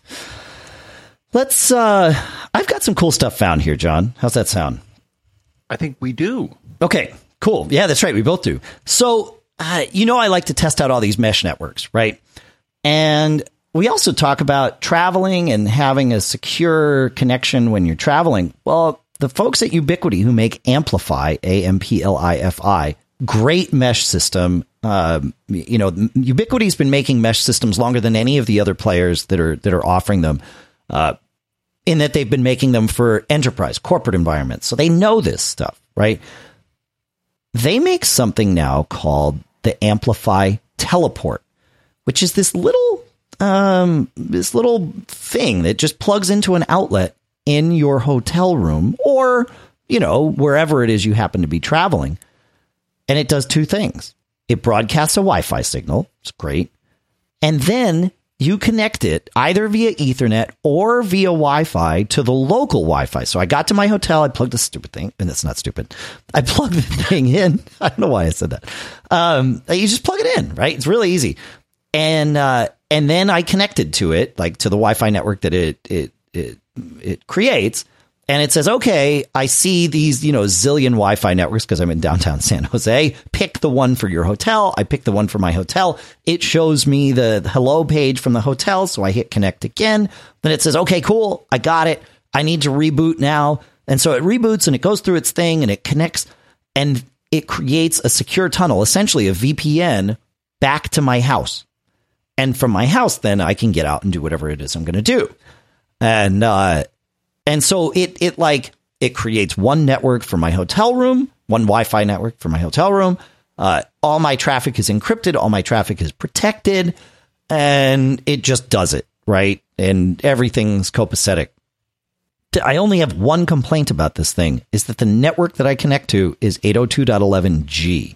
Let's, uh, I've got some cool stuff found here, John. How's that sound? I think we do. Okay, cool. Yeah, that's right. We both do. So, uh, you know, I like to test out all these mesh networks, right? And we also talk about traveling and having a secure connection when you're traveling. Well, the folks at Ubiquity who make Amplify, A M P L I F I, great mesh system. Um, you know, Ubiquity's been making mesh systems longer than any of the other players that are that are offering them, uh, in that they've been making them for enterprise, corporate environments. So they know this stuff, right? They make something now called the Amplify Teleport, which is this little um, this little thing that just plugs into an outlet in your hotel room or, you know, wherever it is you happen to be traveling. And it does two things. It broadcasts a Wi-Fi signal. It's great. And then you connect it either via Ethernet or via Wi-Fi to the local Wi-Fi. So I got to my hotel. I plugged this stupid thing. And it's not stupid. I plugged the thing in. I don't know why I said that. Um, you just plug it in, right? It's really easy. And uh, and then I connected to it, like to the Wi-Fi network that it it it it creates. And it says, okay, I see these, you know, zillion Wi-Fi networks because I'm in downtown San Jose. Pick the one for your hotel. I pick the one for my hotel. It shows me the hello page from the hotel. So I hit connect again. Then it says, okay, cool. I got it. I need to reboot now. And so it reboots and it goes through its thing and it connects and it creates a secure tunnel, essentially a V P N back to my house. And from my house, then I can get out and do whatever it is I'm going to do. And, uh, And so it it like it creates one network for my hotel room, one Wi-Fi network for my hotel room. Uh, all my traffic is encrypted. All my traffic is protected. And it just does it, right? And everything's copacetic. I only have one complaint about this thing, is that the network that I connect to is eight oh two dot eleven G.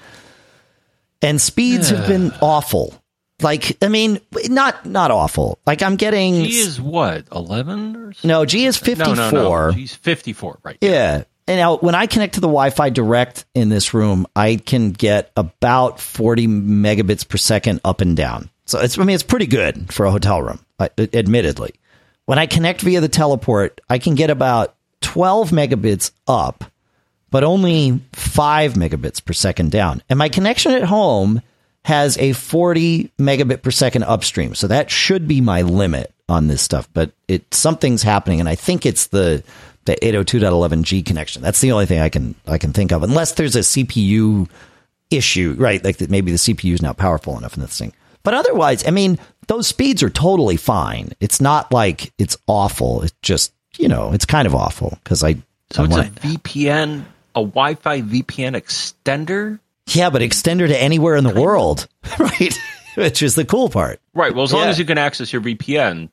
And speeds have been awful. Like, I mean, not not awful. Like, I'm getting... G is what, eleven or something? No, G is fifty-four. No, no, no. G's fifty-four, right. Yeah. And now, when I connect to the Wi-Fi direct in this room, I can get about forty megabits per second up and down. So, it's I mean, it's pretty good for a hotel room, admittedly. When I connect via the teleport, I can get about twelve megabits up, but only five megabits per second down. And my connection at home has a forty megabit per second upstream. So that should be my limit on this stuff, but it something's happening. And I think it's the, the eight oh two dot eleven G connection. That's the only thing I can, I can think of, unless there's a C P U issue, right? Like that maybe the C P U is not powerful enough in this thing, but otherwise, I mean, those speeds are totally fine. It's not like it's awful. It's just, you know, it's kind of awful because I, so I it's wanna, a V P N, a Wi-Fi V P N extender. Yeah, but extender to anywhere in the world, right? Which is the cool part. Right. Well, as long yeah. as you can access your V P N.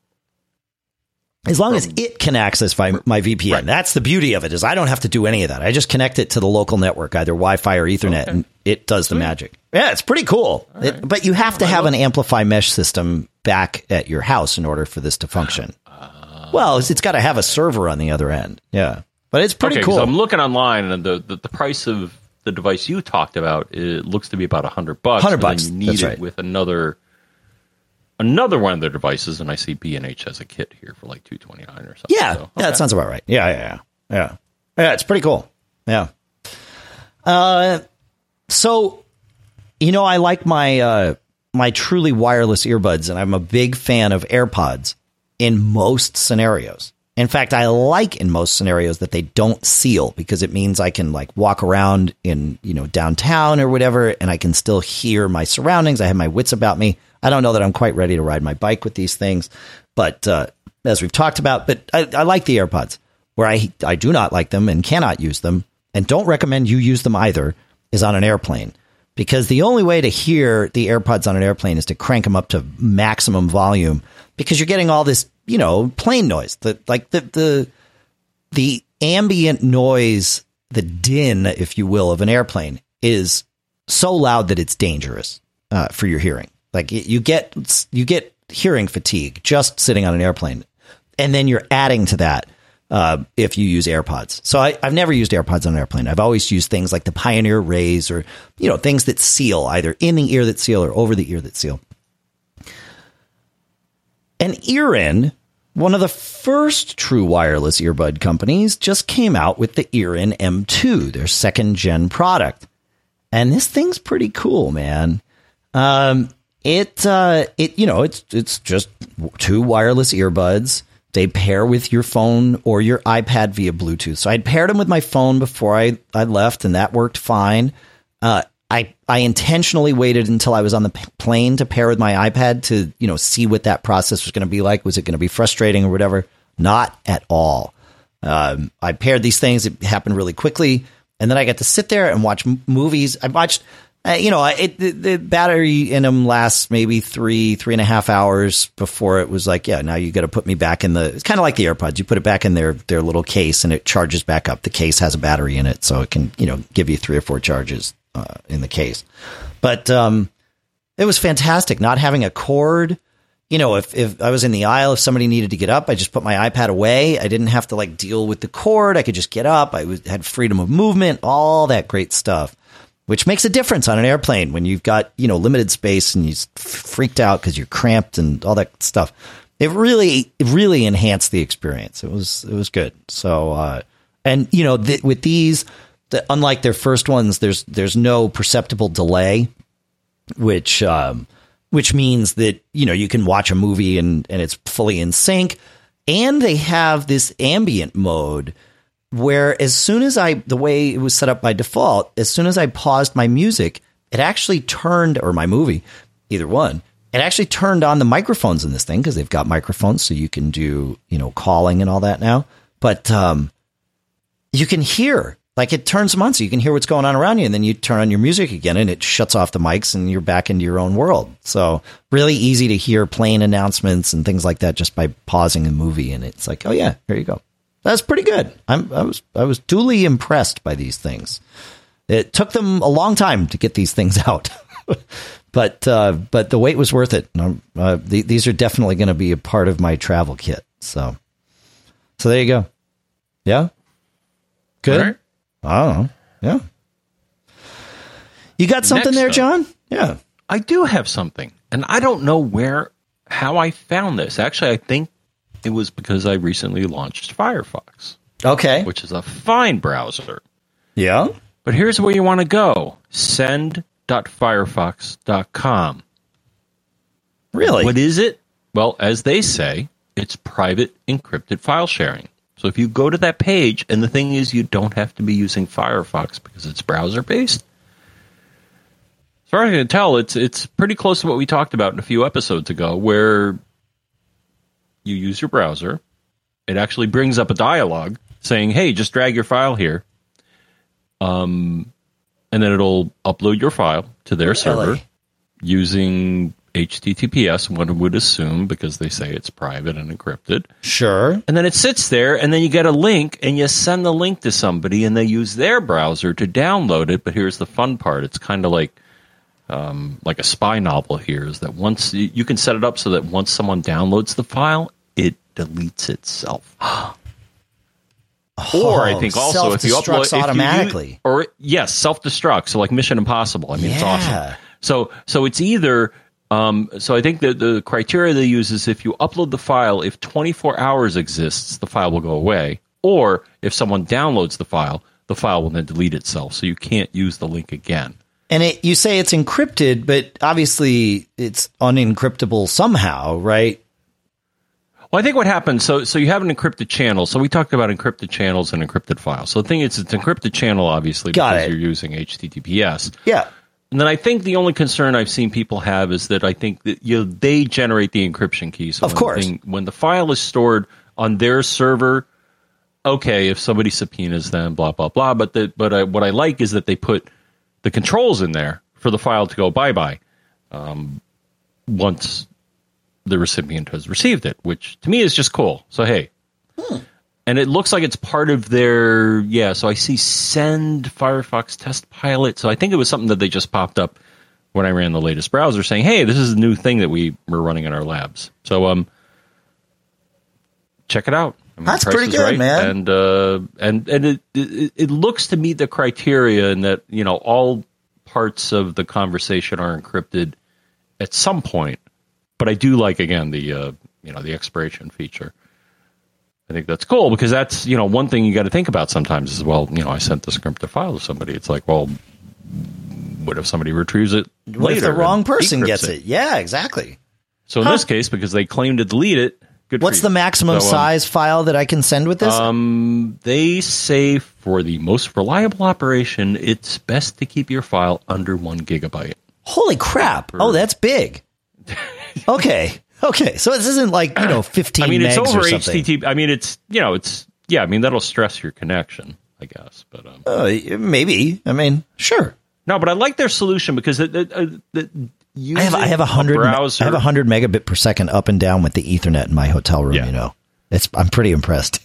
As long as it can access my, my V P N. Right. That's the beauty of it, is I don't have to do any of that. I just connect it to the local network, either Wi-Fi or Ethernet, okay. and it does Sweet. the magic. Yeah, it's pretty cool. Right. It, but you have to have an Amplify mesh system back at your house in order for this to function. Uh, well, it's, it's got to have a server on the other end. Yeah. But it's pretty okay, cool. I'm looking online, and the, the, the price of the device you talked about, it looks to be about a hundred bucks. Hundred bucks. You need That's it right. with another another one of their devices, and I see B and H has a kit here for like two twenty nine or something. Yeah, so, okay. yeah, that sounds about right. Yeah, yeah, yeah, yeah. Yeah, it's pretty cool. Yeah. Uh, so, you know, I like my uh, my truly wireless earbuds, and I'm a big fan of AirPods in most scenarios. In fact, I like in most scenarios that they don't seal, because it means I can like walk around in, you know, downtown or whatever, and I can still hear my surroundings. I have my wits about me. I don't know that I'm quite ready to ride my bike with these things, but uh, as we've talked about, but I, I like the AirPods. Where I, I do not like them and cannot use them, and don't recommend you use them either, is on an airplane. Because the only way to hear the AirPods on an airplane is to crank them up to maximum volume, because you're getting all this, you know, plane noise. The, like the, the, the ambient noise, the din, if you will, of an airplane is so loud that it's dangerous uh, for your hearing. Like you get, you get hearing fatigue just sitting on an airplane. And then you're adding to that uh, if you use AirPods. So I, I've never used AirPods on an airplane. I've always used things like the Pioneer Rays, or, you know, things that seal, either in the ear that seal or over the ear that seal. And Earin, one of the first true wireless earbud companies, just came out with the Earin M two, their second gen product. And this thing's pretty cool, man. Um, it, uh, it, you know, it's, it's just two wireless earbuds. They pair with your phone or your iPad via Bluetooth. So I'd paired them with my phone before I, I left, and that worked fine. Uh, I, I intentionally waited until I was on the p- plane to pair with my iPad to, you know, see what that process was going to be like. Was it going to be frustrating or whatever? Not at all. Um, I paired these things. It happened really quickly. And then I got to sit there and watch m- movies. I watched, uh, you know, it, the, the battery in them lasts maybe three, three and a half hours before it was like, yeah, now you got to put me back in the, it's kind of like the AirPods. You put it back in their, their little case and it charges back up. The case has a battery in it, so it can, you know, give you three or four charges uh, in the case. But um, it was fantastic not having a cord. You know, if, if I was in the aisle, if somebody needed to get up, I just put my iPad away. I didn't have to like deal with the cord. I could just get up. I was, had freedom of movement, all that great stuff, which makes a difference on an airplane when you've got, you know, limited space and you're freaked out because you're cramped and all that stuff. It really, it really enhanced the experience. It was, it was good. So, uh, and you know, th- with these, the, unlike their first ones, there's, there's no perceptible delay, which, um, which means that, you know, you can watch a movie and, and it's fully in sync. And they have this ambient mode where as soon as I, the way it was set up by default, as soon as I paused my music, it actually turned, or my movie, either one, it actually turned on the microphones in this thing, because they've got microphones so you can do, you know, calling and all that now. But um, you can hear, like it turns them on so you can hear what's going on around you, and then you turn on your music again and it shuts off the mics and you're back into your own world. So really easy to hear plane announcements and things like that just by pausing a movie, and it's like, oh yeah, here you go. That's pretty good. I'm, I was I was duly impressed by these things. It took them a long time to get these things out, but uh, but the wait was worth it. Uh, the, these are definitely going to be a part of my travel kit. So so there you go. Yeah, good. Right. I don't know. Yeah, you got something Next there, up, John? Yeah, I do have something, and I don't know where how I found this. Actually, I think it was because I recently launched Firefox. Okay. Which is a fine browser. Yeah. But here's where you want to go. send dot firefox dot com. Really? What is it? Well, as they say, it's private encrypted file sharing. So if you go to that page, and the thing is, you don't have to be using Firefox because it's browser-based. As far as I can tell, it's, it's pretty close to what we talked about a few episodes ago, where you use your browser. It actually brings up a dialog saying, hey, just drag your file here. Um, and then it'll upload your file to their really? server using H T T P S, one would assume, because they say it's private and encrypted. Sure. And then it sits there, and then you get a link, and you send the link to somebody, and they use their browser to download it. But here's the fun part. It's kind of like um, like a spy novel here, is that once you can set it up so that once someone downloads the file, it deletes itself. Oh, or I think also if you upload automatically, if you use, or yes, self-destruct. So like Mission Impossible. I mean, yeah. It's awesome. So so it's either. Um, so I think that the criteria they use is if you upload the file, if twenty-four hours exists, the file will go away. Or if someone downloads the file, the file will then delete itself. So you can't use the link again. And it, you say it's encrypted, but obviously it's unencryptable somehow, right? Well, I think what happens, so so you have an encrypted channel. So we talked about encrypted channels and encrypted files. So the thing is, it's an encrypted channel, obviously, Got because it. you're using H T T P S. Yeah. And then I think the only concern I've seen people have is that I think that you know, they generate the encryption key. So Of when course. The thing, when the file is stored on their server, okay, if somebody subpoenas them, blah, blah, blah. But the, but I, what I like is that they put the controls in there for the file to go bye-bye um, once the recipient has received it, which to me is just cool. So, hey. Hmm. And it looks like it's part of their, yeah, so I see send Firefox test pilot. So I think it was something that they just popped up when I ran the latest browser saying, hey, this is a new thing that we were running in our labs. So um, check it out. I mean, That's the price pretty is good, right, man. And, uh, and, and it, it, it looks to meet the criteria in that, you know, all parts of the conversation are encrypted at some point. But I do like, again, the, uh, you know, the expiration feature. I think that's cool because that's, you know, one thing you got to think about sometimes is, well, you know, I sent this encrypted file to somebody. It's like, well, what if somebody retrieves it later? What if the wrong person decrypts gets it? Yeah, exactly. So in Huh. this case, because they claim to delete it, good What's for the you. maximum So, um, size file that I can send with this? Um, they say for the most reliable operation, it's best to keep your file under one gigabyte. Holy crap. Oh, that's big. Okay. Okay. So this isn't like, you know, fifteen I mean, it's megs over or H something. T T P. I mean, it's, you know, it's, yeah, I mean, that'll stress your connection, I guess. But um, Uh, maybe. I mean, sure. no, but I like their solution because it, it, it, it I have I have a hundred browser. I have a hundred megabit per second up and down with the Ethernet in my hotel room. Yeah. You know, it's I'm pretty impressed.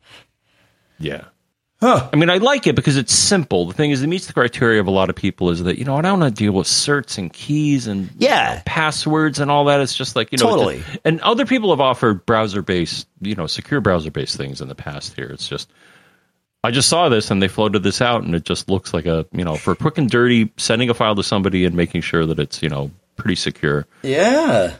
Yeah. Huh. I mean, I like it because it's simple. The thing is, it meets the criteria of a lot of people is that, you know, I don't want to deal with certs and keys and Yeah. you know, passwords and all that. It's just like, you know, Totally. it's a- and other people have offered browser-based, you know, secure browser-based things in the past here. It's just, I just saw this and they floated this out and it just looks like a, you know, for quick and dirty, sending a file to somebody and making sure that it's, you know, pretty secure. Yeah.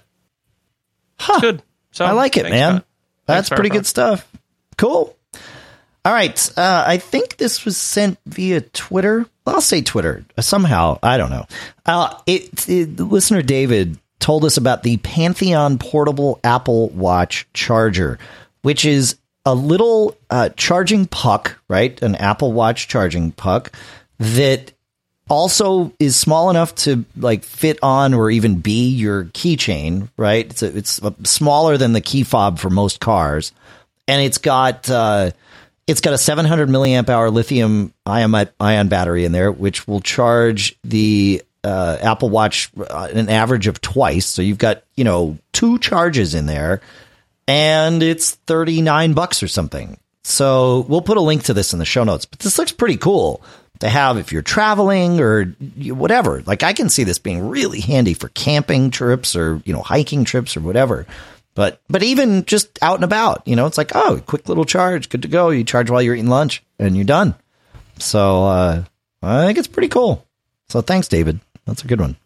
Huh. It's good. So I like it, thanks, man. Scott. That's Thanks, pretty Firefox. good stuff. Cool. All right. Uh, I think this was sent via Twitter. I'll say Twitter somehow. I don't know. Uh, it, it, listener David told us about the Pantheon portable Apple Watch charger, which is a little uh, charging puck, right? An Apple Watch charging puck that also is small enough to like fit on or even be your keychain, right? It's a, it's a, smaller than the key fob for most cars, and it's got uh, it's got a seven hundred milliamp hour lithium ion ion battery in there, which will charge the uh, Apple Watch uh, an average of twice. So you've got you know two charges in there, and it's thirty-nine bucks or something. So we'll put a link to this in the show notes. But this looks pretty cool to have if you're traveling or whatever. Like I can see this being really handy for camping trips or, you know, hiking trips or whatever. But but even just out and about, you know, it's like, oh, quick little charge. Good to go. You charge while you're eating lunch and you're done. So uh, I think it's pretty cool. So thanks, David. That's a good one.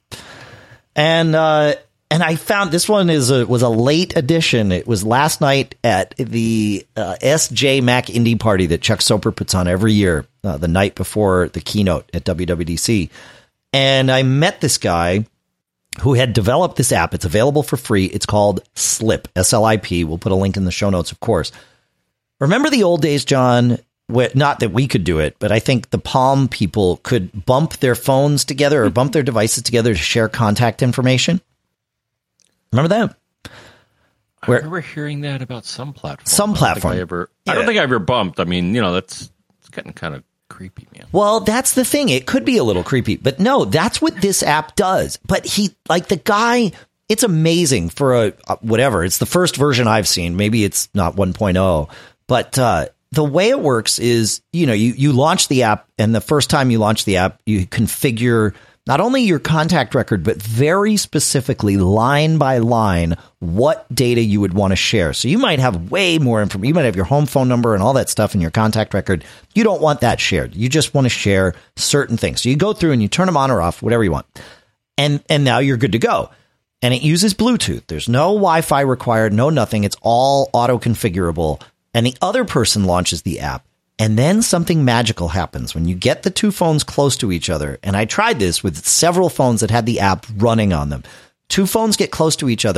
And uh, and I found this one is a, was a late edition. It was last night at the uh, S J Mac Indie Party that Chuck Soper puts on every year, uh, the night before the keynote at W W D C. And I met this guy who had developed this app. It's available for free. It's called Slip, S L I P. We'll put a link in the show notes, of course. Remember the old days, John? Where, not that we could do it, but I think the Palm people could bump their phones together or bump their devices together to share contact information. Remember that? Where, I remember hearing that about some platform. Some platform. I, don't think I, ever, Yeah. I don't think I ever bumped. I mean, you know, that's it's getting kind of creepy, man. Well, that's the thing. It could be a little creepy, but no, that's what this app does. But he, like the guy, it's amazing for a, a whatever. It's the first version I've seen. Maybe it's not one point oh, but uh, the way it works is, you know, you, you launch the app, and the first time you launch the app, you configure not only your contact record, but very specifically line by line, what data you would want to share. So you might have way more information. You might have your home phone number and all that stuff in your contact record. You don't want that shared. You just want to share certain things. So you go through and you turn them on or off, whatever you want. And, and now you're good to go. And it uses Bluetooth. There's no Wi-Fi required, no nothing. It's all auto configurable. And the other person launches the app. And then something magical happens when you get the two phones close to each other. And I tried this with several phones that had the app running on them. Two phones get close to each other.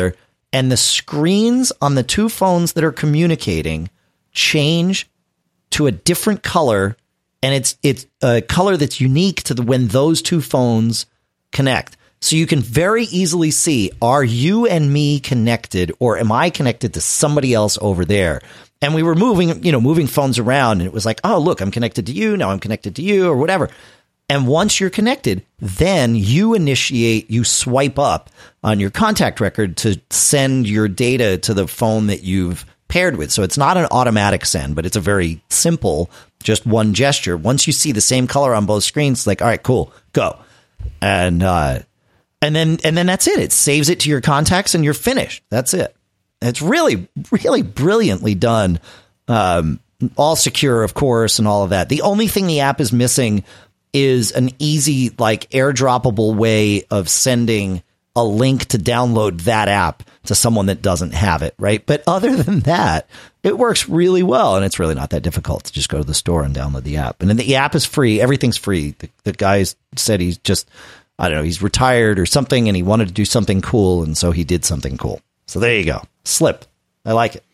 and the screens on the two phones that are communicating change to a different color, and it's it's a color that's unique to the when those two phones connect. So you can very easily see, are you and me connected, or am I connected to somebody else over there? And we were moving, you know, moving phones around, and it was like, oh, look, I'm connected to you. Now I'm connected to you, or whatever. And once you're connected, then you initiate, you swipe up on your contact record to send your data to the phone that you've paired with. So it's not an automatic send, but it's a very simple, just one gesture. Once you see the same color on both screens, it's like, all right, cool, go. And, uh, and then, and then that's it. It saves it to your contacts and you're finished. That's it. It's really, really brilliantly done. Um, all secure, of course, and all of that. The only thing the app is missing is an easy, like, airdroppable way of sending a link to download that app to someone that doesn't have it, right? But other than that, it works really well, and it's really not that difficult to just go to the store and download the app. And then the app is free. Everything's free. The, the guy said he's just, I don't know, he's retired or something, and he wanted to do something cool, and so he did something cool. So there you go. Slip. I like it.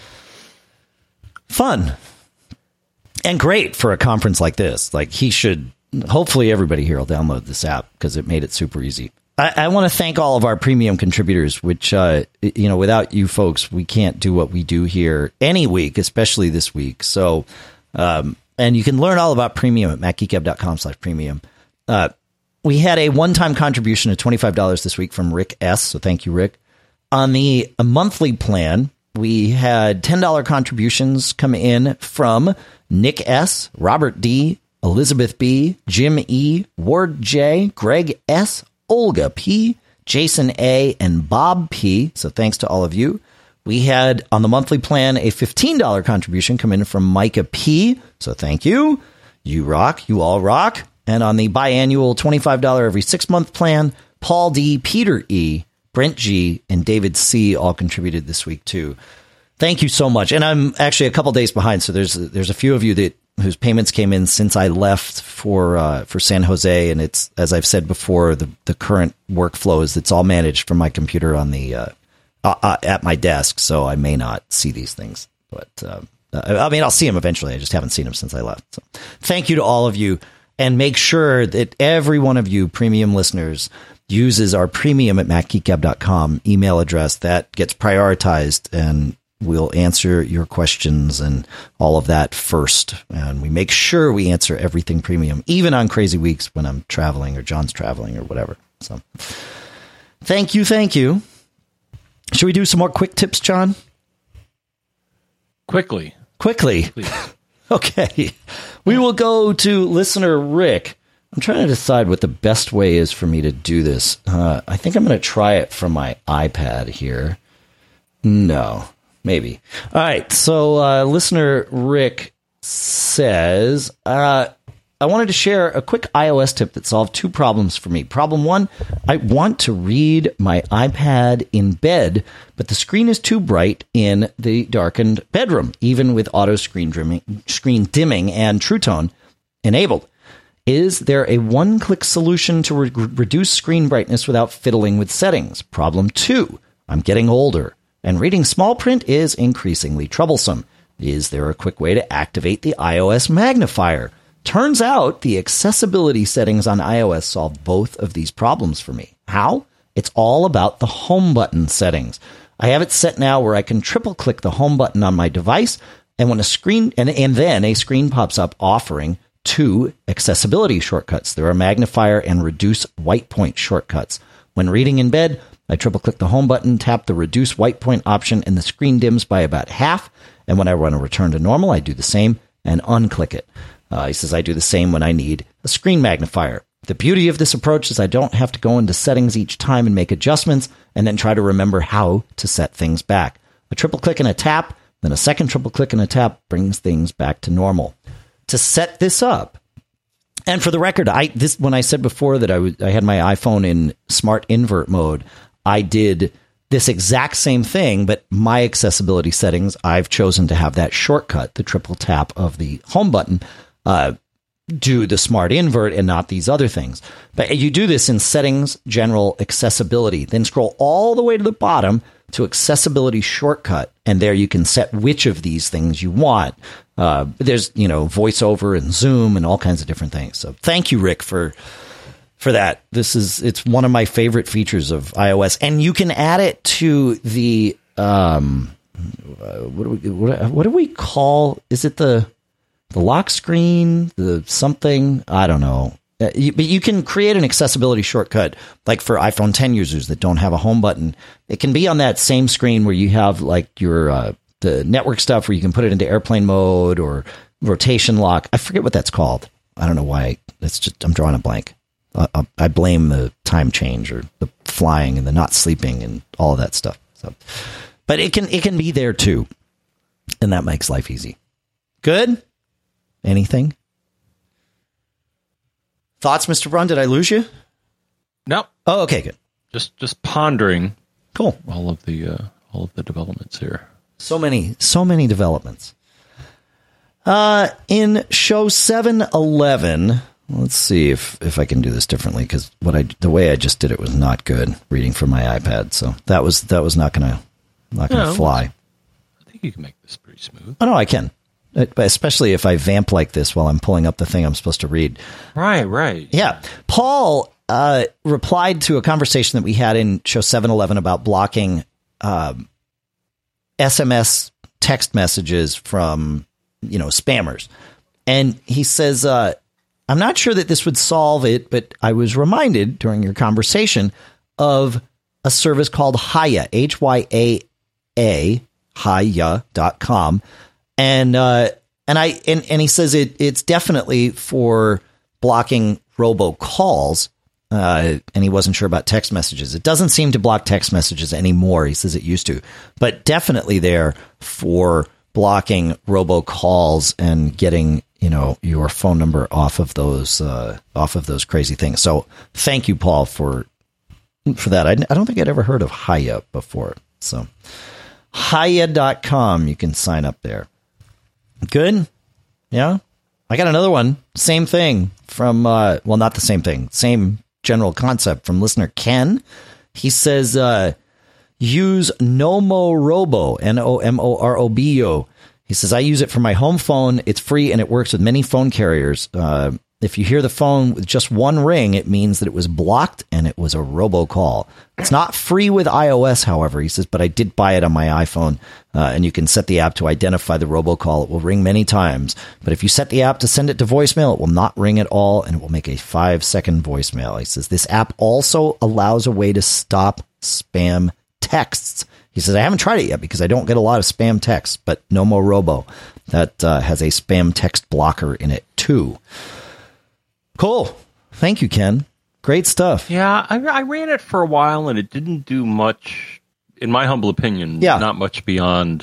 Fun. And great for a conference like this. Like, he should... Hopefully everybody here will download this app because it made it super easy. I, I want to thank all of our premium contributors, which, uh, you know, without you folks, we can't do what we do here any week, especially this week. So, um, and you can learn all about premium at macgeekgab.com slash premium. Uh, we had a one-time contribution of twenty-five dollars this week from Rick S. So thank you, Rick. On the monthly plan, we had ten dollars contributions come in from Nick S., Robert D., Elizabeth B., Jim E., Ward J., Greg S., Olga P., Jason A., and Bob P. So thanks to all of you. We had on the monthly plan a fifteen dollars contribution come in from Micah P. So thank you. You rock. You all rock. And on the biannual twenty-five dollars every six month plan, Paul D., Peter E., Brent G., and David C. all contributed this week too. Thank you so much. And I'm actually a couple days behind. So there's there's a few of you that whose payments came in since I left for uh, for San Jose, and it's, as I've said before, the the current workflow is it's all managed from my computer on the uh, uh, at my desk, so I may not see these things. But uh, I mean, I'll see them eventually. I just haven't seen them since I left. So thank you to all of you, and make sure that every one of you premium listeners uses our premium at macgeekgab dot com email address. That gets prioritized, and we'll answer your questions and all of that first. And we make sure we answer everything premium, even on crazy weeks when I'm traveling or John's traveling or whatever. So thank you. Thank you. Should we do some more quick tips, John? Quickly. Quickly. Please. Okay. We will go to listener Rick. I'm trying to decide what the best way is for me to do this. Uh, I think I'm going to try it from my iPad here. No. Maybe. All right. So uh, listener Rick says, uh, I wanted to share a quick iOS tip that solved two problems for me. Problem one, I want to read my iPad in bed, but the screen is too bright in the darkened bedroom, even with auto screen dimming, screen dimming and True Tone enabled. Is there a one-click solution to re- reduce screen brightness without fiddling with settings? Problem two, I'm getting older, and reading small print is increasingly troublesome. Is there a quick way to activate the iOS magnifier? Turns out the accessibility settings on iOS solve both of these problems for me. How? It's all about the home button settings. I have it set now where I can triple click the home button on my device, and when a screen and, and then a screen pops up offering two accessibility shortcuts. There are magnifier and reduce white point shortcuts. When reading in bed, I triple click the home button, tap the reduce white point option, and the screen dims by about half. And when I want to return to normal, I do the same and unclick it. Uh, he says I do the same when I need a screen magnifier. The beauty of this approach is I don't have to go into settings each time and make adjustments and then try to remember how to set things back. A triple click and a tap, then a second triple click and a tap brings things back to normal. To set this up, and for the record, I this when I said before that I, w- I had my iPhone in smart invert mode, I did this exact same thing, but my accessibility settings, I've chosen to have that shortcut, the triple tap of the home button, uh, do the smart invert and not these other things. But you do this in settings, general accessibility, then scroll all the way to the bottom to Accessibility Shortcut, and there you can set which of these things you want. Uh, there's, you know, VoiceOver and Zoom and all kinds of different things. So thank you, Rick, for for that. This is, it's one of my favorite features of iOS, and you can add it to the, um, uh, what do we, what, what do we call, is it the, the lock screen, the something, I don't know. Uh, you, but you can create an accessibility shortcut, like for iPhone ten users that don't have a home button. It can be on that same screen where you have like your uh, the network stuff, where you can put it into airplane mode or rotation lock. I forget what that's called. I don't know why. It's just, I'm drawing a blank. Uh, I blame the time change or the flying and the not sleeping and all of that stuff. So, but it can it can be there too, and that makes life easy. Good. Anything? Thoughts, Mister Brun? Did I lose you? No. Oh, okay, good. Just just pondering. Cool. All of the uh, all of the developments here. So many, so many developments. Uh, in show seven eleven, let's see if if I can do this differently, because what I the way I just did it was not good. Reading from my iPad, so that was that was not gonna not gonna no, fly. I think you can make this pretty smooth. Oh no, I can. Especially if I vamp like this while I'm pulling up the thing I'm supposed to read. Right, right. Yeah. Paul uh, replied to a conversation that we had in show seven eleven about blocking um, S M S text messages from, you know, spammers. And he says, uh, I'm not sure that this would solve it, but I was reminded during your conversation of a service called Hiya, H Y A A, hiya dot com. And uh, and I and, and he says it it's definitely for blocking robocalls, uh, and he wasn't sure about text messages. It doesn't seem to block text messages anymore. He says it used to, but definitely there for blocking robocalls and getting, you know, your phone number off of those uh, off of those crazy things. So thank you, Paul, for for that. I, I don't think I'd ever heard of Hiya before. So hiya dot com, you can sign up there. Good. Yeah. I got another one. Same thing from, uh, well, not the same thing. Same general concept from listener Ken. He says, uh, use Nomorobo, N O M O R O B O. He says, I use it for my home phone. It's free and it works with many phone carriers. Uh, if you hear the phone with just one ring, it means that it was blocked and it was a robocall. It's not free with iOS, however, he says, but I did buy it on my iPhone, uh, and you can set the app to identify the robocall. It will ring many times, but if you set the app to send it to voicemail, it will not ring at all, and it will make a five-second voicemail. He says, this app also allows a way to stop spam texts. He says, I haven't tried it yet because I don't get a lot of spam texts, but Nomorobo, that uh, has a spam text blocker in it, too. Cool. Thank you, Ken. Great stuff. Yeah, I, I ran it for a while, and it didn't do much, in my humble opinion, yeah. not much beyond,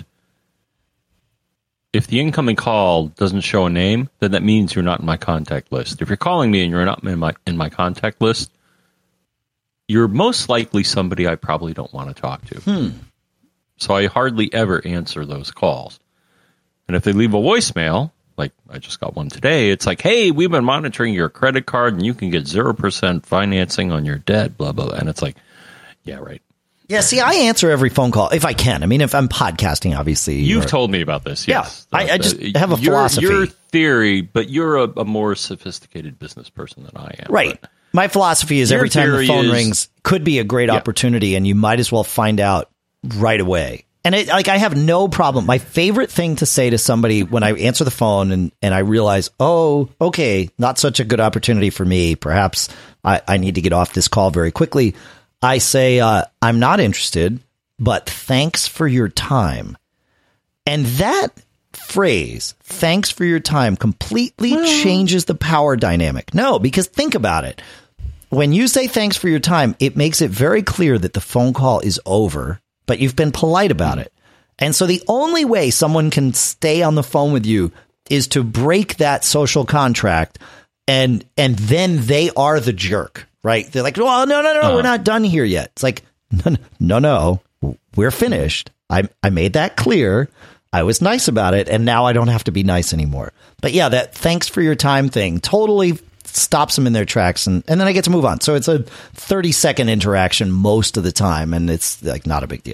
if the incoming call doesn't show a name, then that means you're not in my contact list. If you're calling me and you're not in my in my contact list, you're most likely somebody I probably don't want to talk to. Hmm. So I hardly ever answer those calls. And if they leave a voicemail, like I just got one today, it's like, hey, we've been monitoring your credit card and you can get zero percent financing on your debt, blah, blah, blah. And it's like, yeah, right. Yeah, see, I answer every phone call if I can. I mean, if I'm podcasting, obviously. You've or, told me about this, yes. Yeah, I, I just have a your, philosophy. Your theory, but you're a, a more sophisticated business person than I am. Right. But my philosophy is every time the phone is, rings could be a great yeah. opportunity, and you might as well find out right away. And it, like, I have no problem. My favorite thing to say to somebody when I answer the phone and, and I realize, oh, okay, not such a good opportunity for me. Perhaps I, I need to get off this call very quickly. I say, uh, I'm not interested, but thanks for your time. And that phrase, thanks for your time, completely well, changes the power dynamic. No, because think about it. When you say thanks for your time, it makes it very clear that the phone call is over, but you've been polite about it. And so the only way someone can stay on the phone with you is to break that social contract, and and then they are the jerk, right? They're like, well, no, no, no, uh-huh. we're not done here yet. It's like, no, no, no, we're finished. I I made that clear. I was nice about it, and now I don't have to be nice anymore. But yeah, that thanks for your time thing totally stops them in their tracks, and, and then I get to move on. So it's a thirty second interaction most of the time, and it's like not a big deal.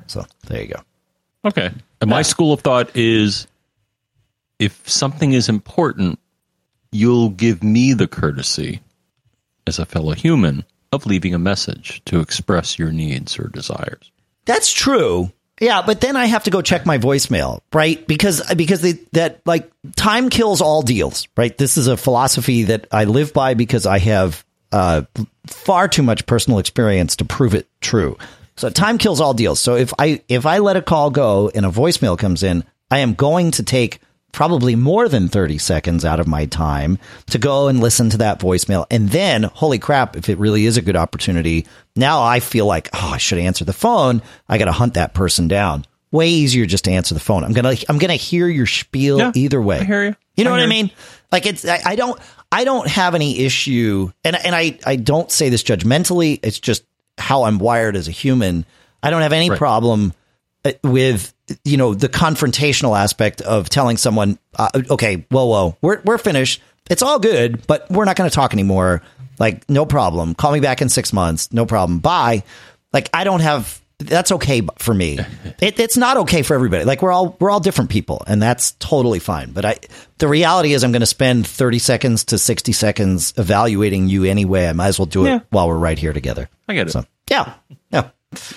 So there you go. Okay. And my school of thought is if something is important, you'll give me the courtesy as a fellow human of leaving a message to express your needs or desires. That's true. Yeah, but then I have to go check my voicemail, right? Because because they, that like time kills all deals, right? This is a philosophy that I live by because I have uh, far too much personal experience to prove it true. So time kills all deals. So if I if I let a call go and a voicemail comes in, I am going to take probably more than thirty seconds out of my time to go and listen to that voicemail. And then, holy crap, if it really is a good opportunity, now I feel like, oh, I should answer the phone. I got to hunt that person down. Way easier just to answer the phone. I'm going to I'm going to hear your spiel yeah, either way. I hear you. You know I what I mean? Like it's I, I don't I don't have any issue. And, and I, I don't say this judgmentally. It's just how I'm wired as a human. I don't have any right. problem with, you know, the confrontational aspect of telling someone, uh, okay, whoa, whoa, we're we're finished. It's all good, but we're not going to talk anymore. Like, no problem. Call me back in six months. No problem. Bye. Like, I don't have. That's okay for me. It, it's not okay for everybody. Like, we're all we're all different people, and that's totally fine. But I, the reality is, I'm going to spend thirty seconds to sixty seconds evaluating you anyway. I might as well do it yeah. while we're right here together. I get it. So, yeah. Yeah.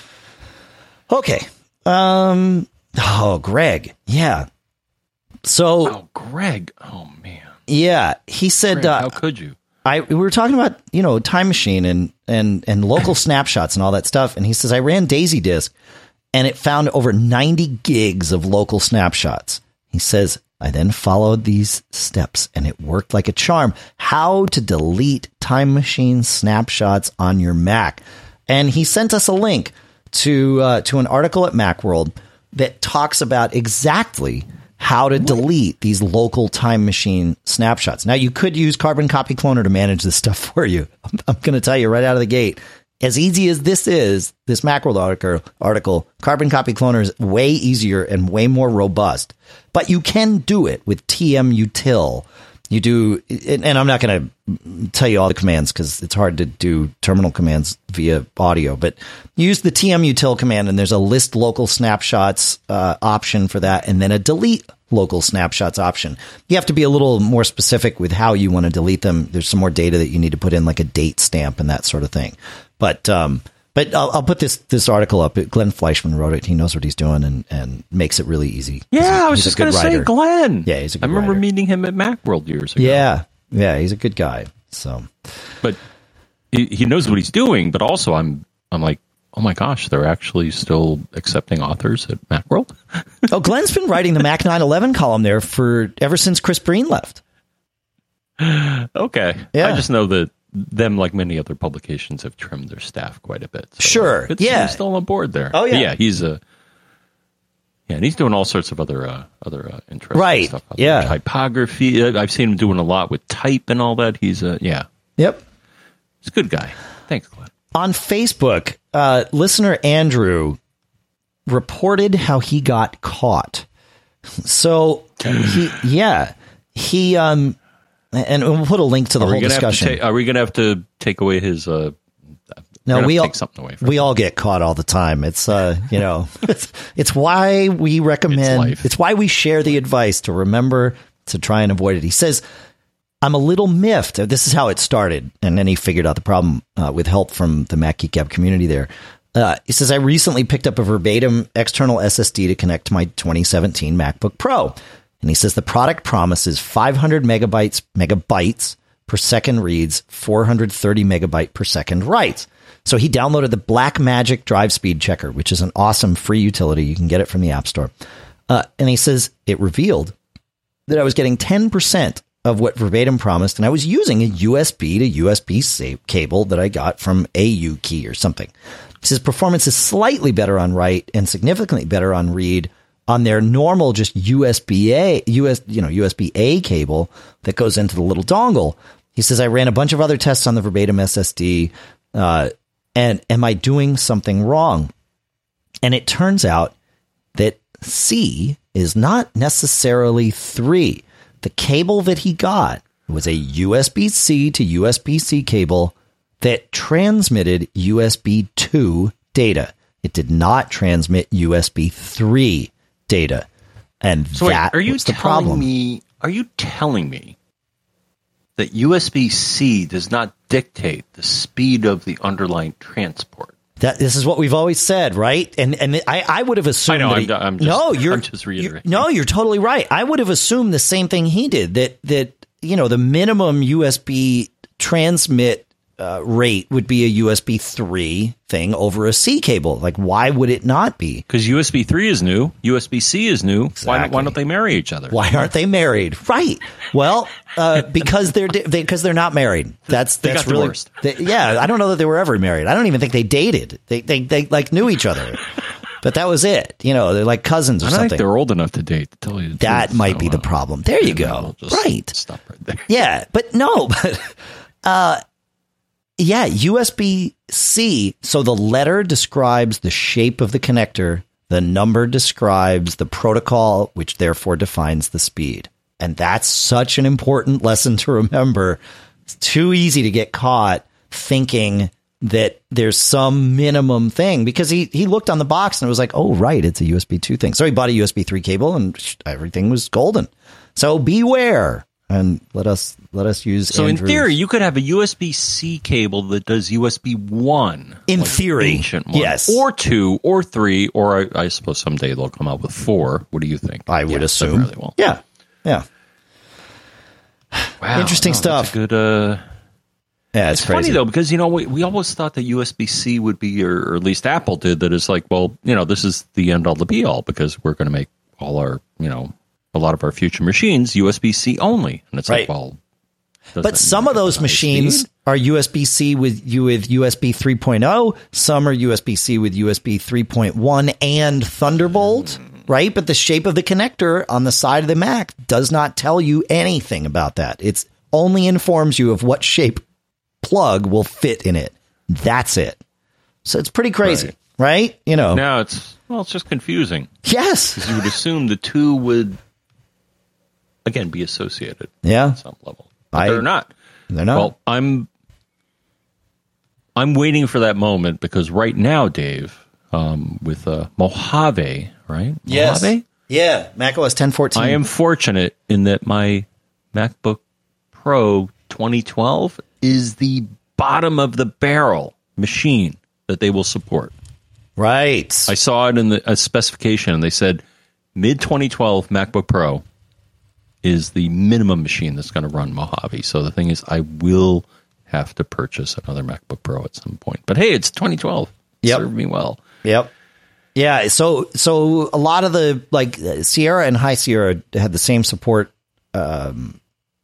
Okay. Um. Oh, Greg. Yeah. So. Oh, Greg. Oh, man. Yeah. He said. Greg, uh, how could you? I we were talking about, you know, Time Machine and and and local snapshots and all that stuff. And he says, I ran Daisy Disk and it found over ninety gigs of local snapshots. He says, I then followed these steps and it worked like a charm. How to delete Time Machine snapshots on your Mac. And he sent us a link to uh, to an article at Macworld that talks about exactly how to delete these local Time Machine snapshots. Now, you could use Carbon Copy Cloner to manage this stuff for you. I'm, I'm going to tell you right out of the gate, as easy as this is, this Macworld article, article, Carbon Copy Cloner is way easier and way more robust. But you can do it with tmutil. You do, and I'm not going to tell you all the commands because it's hard to do terminal commands via audio, but use the tmutil command and there's a list local snapshots uh, option for that and then a delete local snapshots option. You have to be a little more specific with how you want to delete them. There's some more data that you need to put in, like a date stamp and that sort of thing. But um, but I'll, I'll put this this article up. Glenn Fleischman wrote it. He knows what he's doing and, and makes it really easy. Yeah, I was just going to say Glenn. Yeah, he's a good I remember writer. meeting him at Macworld years ago. Yeah, yeah, he's a good guy. So, but he, he knows what he's doing. But also, I'm I'm like, oh my gosh, they're actually still accepting authors at Macworld. Oh, Glenn's been writing the Mac nine eleven column there for ever since Chris Breen left. Okay, yeah. I just know that them, like many other publications, have trimmed their staff quite a bit. So sure, it's, yeah, he's still on board there. Oh yeah, but yeah, he's a yeah, and he's doing all sorts of other uh, other uh, interesting right. stuff. Yeah, typography. I've seen him doing a lot with type and all that. He's a yeah, yep, he's a good guy. Thanks, Glenn. On Facebook, uh, listener Andrew reported how he got caught. So he, yeah, he um. And we'll put a link to the whole discussion. Ta- are we going to have to take away his? Uh, no, we all take something away from we him. all get caught all the time. It's uh, you know, it's it's why we recommend. It's, it's why we share the advice to remember to try and avoid it. He says, "I'm a little miffed." This is how it started, and then he figured out the problem uh, with help from the Mac Geek Gab community there. Uh, he says, I recently picked up a verbatim external S S D to connect to my twenty seventeen MacBook Pro. And he says the product promises five hundred megabytes megabytes per second reads, four hundred thirty megabyte per second writes. So he downloaded the Blackmagic Drive Speed Checker, which is an awesome free utility. You can get it from the App Store. Uh, and he says it revealed that I was getting ten percent of what verbatim promised, and I was using a U S B to U S B cable that I got from A U Key or something. He says performance is slightly better on write and significantly better on read on their normal just U S B A, U S, you know, U S B A cable that goes into the little dongle. He says, I ran a bunch of other tests on the verbatim S S D, uh, and am I doing something wrong? And it turns out that C is not necessarily three. The cable that he got was a U S B C to U S B C cable that transmitted U S B two data. It did not transmit U S B three data. And so that wait, are you was the telling problem. Me, are you telling me that U S B C does not dictate the speed of the underlying transport? That this is what we've always said, right? And and I, I would have assumed. I know. That he, I'm, I'm just, no, you're I'm just reiterating. You're, no, you're totally right. I would have assumed the same thing he did. That that you know the minimum U S B transmit uh, rate would be a U S B three thing over a C cable. Like, why would it not be? Because U S B three is new, U S B C is new. Exactly. Why don't, why don't they marry each other? Why aren't they married? Right. Well, uh, because they're because they, they're not married. That's They that's got really divorced. they, yeah. I don't know that they were ever married. I don't even think they dated. They they they like knew each other, but that was it. You know, they're like cousins or I don't something. think they're old enough to date. To tell you the That truth. might So, be the uh, problem. There you maybe go. I'll just Right. Stop right there. Yeah, but no, but uh, yeah, U S B C. So the letter describes the shape of the connector. The number describes the protocol, which therefore defines the speed. And that's such an important lesson to remember. It's too easy to get caught thinking that there's some minimum thing, because he, he looked on the box and it was like, oh, right, it's a U S B two thing. So he bought a U S B three cable and sh- everything was golden. So beware. And let us let us use. So Andrew's. in theory, you could have a U S B C cable that does U S B one. In like theory, ancient one, yes. or two, or three, or I, I suppose someday they'll come out with four. What do you think? I would Yeah, assume. Really well. Yeah, yeah. Wow, Interesting no, stuff. That's a good. Uh, Yeah, it's, it's crazy. funny though, because you know we, we always thought that U S B C would be, or, or at least Apple did, that it's like, well, you know, this is the end all, the be all, because we're going to make all our, you know, a lot of our future machines U S B C only, and it's Right. like, well, does But that some mean of those it's high machines speed? are U S B C with you with U S B three point oh. Some are U S B C with U S B three point one and Thunderbolt, right? But the shape of the connector on the side of the Mac does not tell you anything about that. It's only informs you of what shape plug will fit in it. That's it. So it's pretty crazy, Right. right? You know. Now it's well, it's just confusing. Yes. You would assume the two would again be associated Yeah. at some level. But I- they're not. They're not. Well, I'm I'm waiting for that moment, because right now, Dave, um, with uh, Mojave, right? Mojave? Yeah. macOS ten fourteen. I am fortunate in that my MacBook Pro twenty twelve is the bottom of the barrel machine that they will support. Right. I saw it in the a specification, and they said mid twenty twelve MacBook Pro is the minimum machine that's going to run Mojave. So the thing is, I will have to purchase another MacBook Pro at some point. But hey, it's twenty twelve. Yep. Served me well. Yep. Yeah. So, so a lot of the like Sierra and High Sierra had the same support um,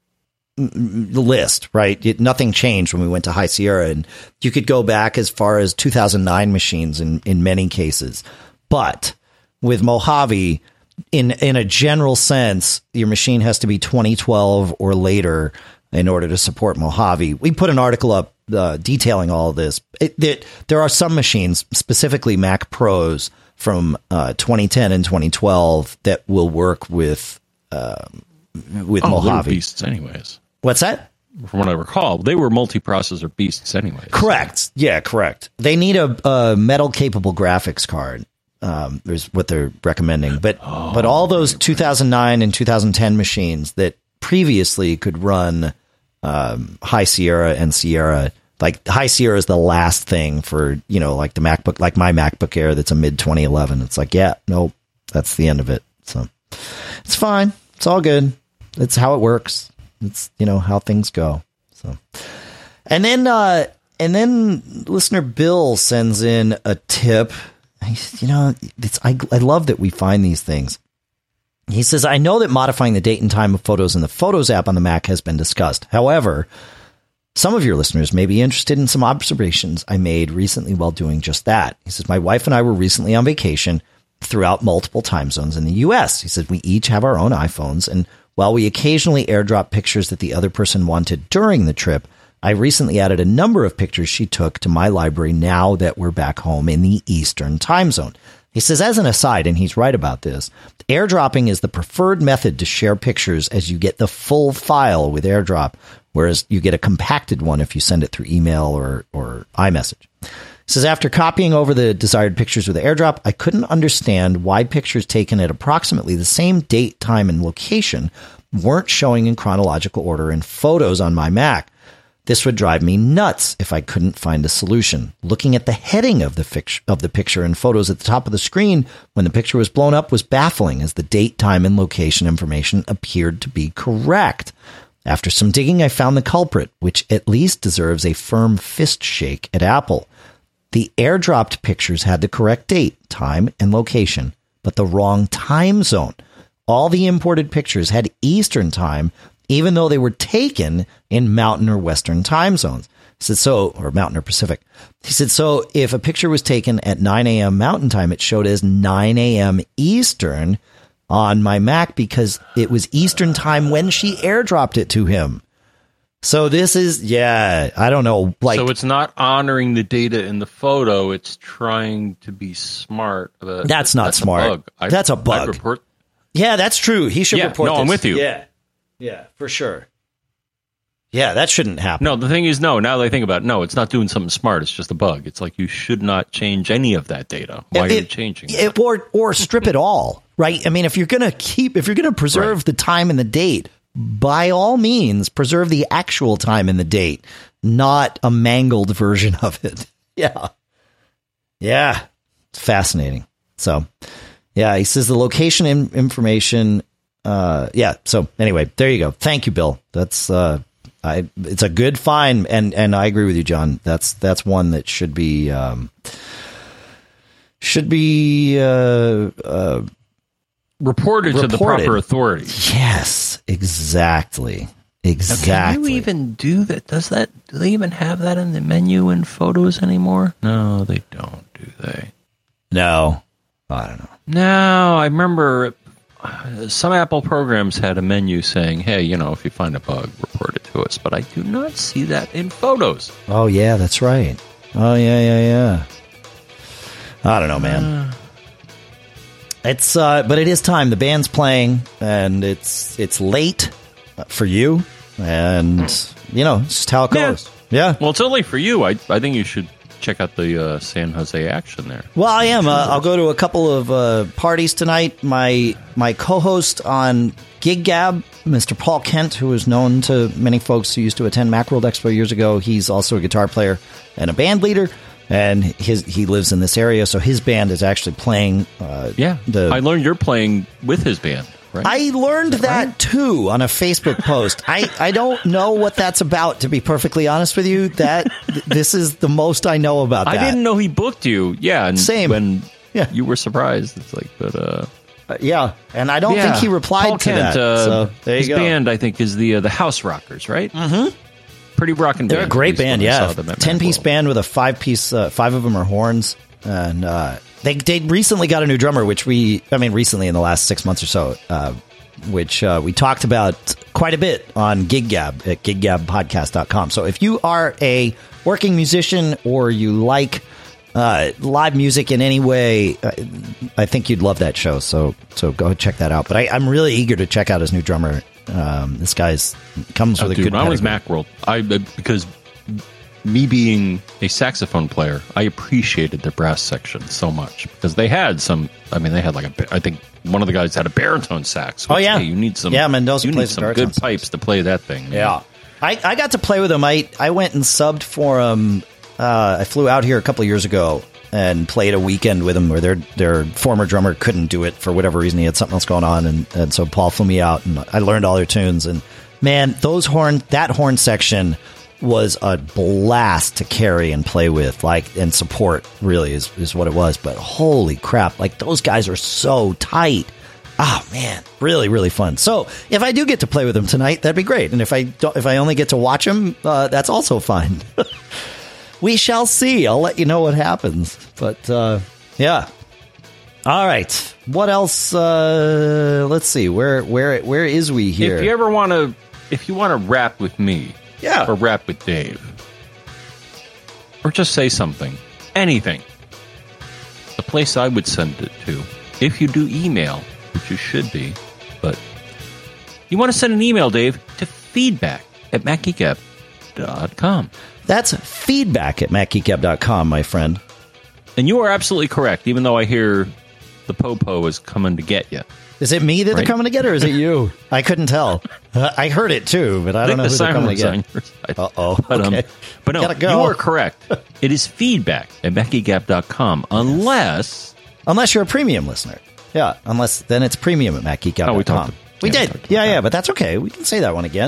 the list, right? It, nothing changed when we went to High Sierra, and you could go back as far as two thousand nine machines in, in many cases. But with Mojave, in in a general sense, your machine has to be twenty twelve or later in order to support Mojave. We put an article up uh, detailing all of this. It, it, there are some machines, specifically Mac Pros from uh, twenty ten and twenty twelve, that will work with uh, with Oh, little Mojave. beasts anyways. What's that? From what I recall, they were multi-processor beasts anyways. Correct. Yeah, correct. They need a, a metal-capable graphics card. Um, is what they're recommending. But Oh, but all those two thousand nine and two thousand ten machines that previously could run um, High Sierra and Sierra, like High Sierra is the last thing for, you know, like the MacBook, like my MacBook Air that's a mid twenty eleven. It's like, yeah, nope, that's the end of it. So it's fine. It's all good. It's how it works. It's, you know, how things go. So, and then, uh, and then listener Bill sends in a tip. You know, it's, I, I love that we find these things. He says, I know that modifying the date and time of photos in the Photos app on the Mac has been discussed. However, some of your listeners may be interested in some observations I made recently while doing just that. He says, my wife and I were recently on vacation throughout multiple time zones in the U S. He said, we each have our own iPhones, and while we occasionally airdrop pictures that the other person wanted during the trip, I recently added a number of pictures she took to my library now that we're back home in the Eastern time zone. He says, as an aside, and he's right about this, airdropping is the preferred method to share pictures, as you get the full file with AirDrop, whereas you get a compacted one if you send it through email or, or iMessage. It says, after copying over the desired pictures with AirDrop, I couldn't understand why pictures taken at approximately the same date, time, and location weren't showing in chronological order in Photos on my Mac. This would drive me nuts if I couldn't find a solution. Looking at the heading of the, fic- of the picture in Photos at the top of the screen when the picture was blown up was baffling, as the date, time, and location information appeared to be correct. After some digging, I found the culprit, which at least deserves a firm fist shake at Apple. The airdropped pictures had the correct date, time, and location, but the wrong time zone. All the imported pictures had Eastern time, even though they were taken in Mountain or Western time zones. He said, so, or Mountain or Pacific. He said, so if a picture was taken at nine a.m. Mountain time, it showed as nine a.m. Eastern on my Mac because it was Eastern time when she airdropped it to him. So this is, yeah, I don't know. Like, so it's not honoring the data in the photo. It's trying to be smart. About, that's not that's smart. A bug. I, that's a bug. Report. Yeah, that's true. He should yeah, report no, this. I'm with you. Yeah, yeah, for sure. Yeah, that shouldn't happen. No, the thing is, no, now that I think about it, no, it's not doing something smart. It's just a bug. It's like you should not change any of that data. Why it, are you changing it? it? Or, or strip it all, right? I mean, if you're going to keep, if you're going to preserve right. the time and the date, by all means, preserve the actual time and the date, not a mangled version of it. Yeah. Yeah. It's fascinating. So, yeah, he says the location in, information. Uh, yeah. So anyway, there you go. Thank you, Bill. That's, uh, I, it's a good find. And, and I agree with you, John. That's, that's one that should be, um, should be, uh, uh, reported, reported to the proper authority. Yes, exactly. Exactly. Now, can you even do that? Does that, do they even have that in the menu in Photos anymore? No, they don't, do they? No. I don't know. No, I remember some Apple programs had a menu saying, hey, you know, if you find a bug, report it to us. But I do not see that in Photos. Oh, yeah, that's right. Oh, yeah, yeah, yeah. I don't know, man. Uh, it's, uh, but it is time. The band's playing, and it's it's late for you, and, you know, it's just how it goes. Yeah. yeah. Well, it's only for you. I, I think you should check out the uh, San Jose action there. Well, I am. Uh, I'll go to a couple of uh, parties tonight. My my co-host on GigGab, Mister Paul Kent, who is known to many folks who used to attend Macworld Expo years ago. He's also a guitar player and a band leader, and his he lives in this area, so his band is actually playing. Uh, yeah, the, I learned you're playing with his band. Right? I learned that, that right? too on a Facebook post. I, I don't know what that's about, to be perfectly honest with you. That th- this is the most I know about that. I didn't know he booked you. Yeah, and same. When yeah. you were surprised, it's like, but uh, uh yeah, and I don't yeah. think he replied Paul to Kent, that. Uh, so there you his go. band, I think, is the uh, the House Rockers, right? Mm-hmm. Pretty rockin' band. They're a great band. Yeah, ten piece band with a five piece. Uh, five of them are horns, and uh, they they recently got a new drummer, which we, I mean, recently in the last six months or so. Uh, which uh, we talked about quite a bit on GigGab at gig gab podcast dot com. So if you are a working musician or you like uh, live music in any way, uh, I think you'd love that show. So so go check that out. But I, I'm really eager to check out his new drummer. Um, this guy's comes with oh, a dude, good. When I was Macworld, I because me being a saxophone player, I appreciated the brass section so much because they had some. I mean, they had like a. I think one of the guys had a baritone sax. Which, oh yeah, hey, you need some. Yeah, Mendoza you plays need some good sax. pipes to play that thing. Yeah, I, I got to play with him. I I went and subbed for him. Uh, I flew out here a couple of years ago and played a weekend with him where their their former drummer couldn't do it for whatever reason. He had something else going on, and, and so Paul flew me out, and I learned all their tunes. And man, those horn that horn section was a blast to carry and play with, like, and support, really is, is what it was. But holy crap, like, those guys are so tight. Oh man, really, really fun. So if I do get to play with them tonight, that'd be great. And if I don't, if I only get to watch them, uh, that's also fine. We shall see. I'll let you know what happens. But uh, yeah. All right. What else? Uh, let's see. Where where where is we here? If you ever want to, if you want to rap with me. Yeah. Or rap with Dave. Or just say something. Anything. The place I would send it to, if you do email, which you should be, but you want to send an email, Dave, to feedback at mac geek gab dot com. That's feedback at mac geek gab dot com, my friend. And you are absolutely correct, even though I hear the Popo is coming to get you. Is it me that right? they're coming to get, or is it you? I couldn't tell. Uh, I heard it too, but I, I don't know the who they're coming to get. Uh-oh. But, okay. um, but no, Gotta go. you are correct. It is feedback at mac geek gab dot com, unless... Unless you're a premium listener. Yeah, unless then it's premium at mac geek gab dot com. Oh, we talked. We yeah, did. We Yeah, yeah, but that's okay. We can say that one again.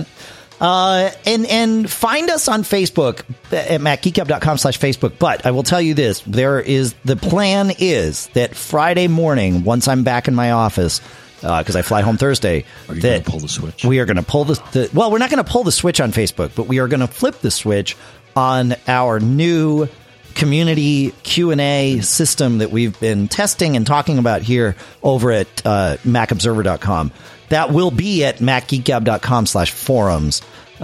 Uh, and and find us on Facebook at mac geek gab dot com slash Facebook. But I will tell you this: there is the plan is that Friday morning, once I'm back in my office, because uh, I fly home Thursday, are you that going to pull the switch? We are going to pull the, the well, we're not going to pull the switch on Facebook, but we are going to flip the switch on our new community Q and A system that we've been testing and talking about here over at uh, mac observer dot com. That will be at mac geek gab dot com slash forums.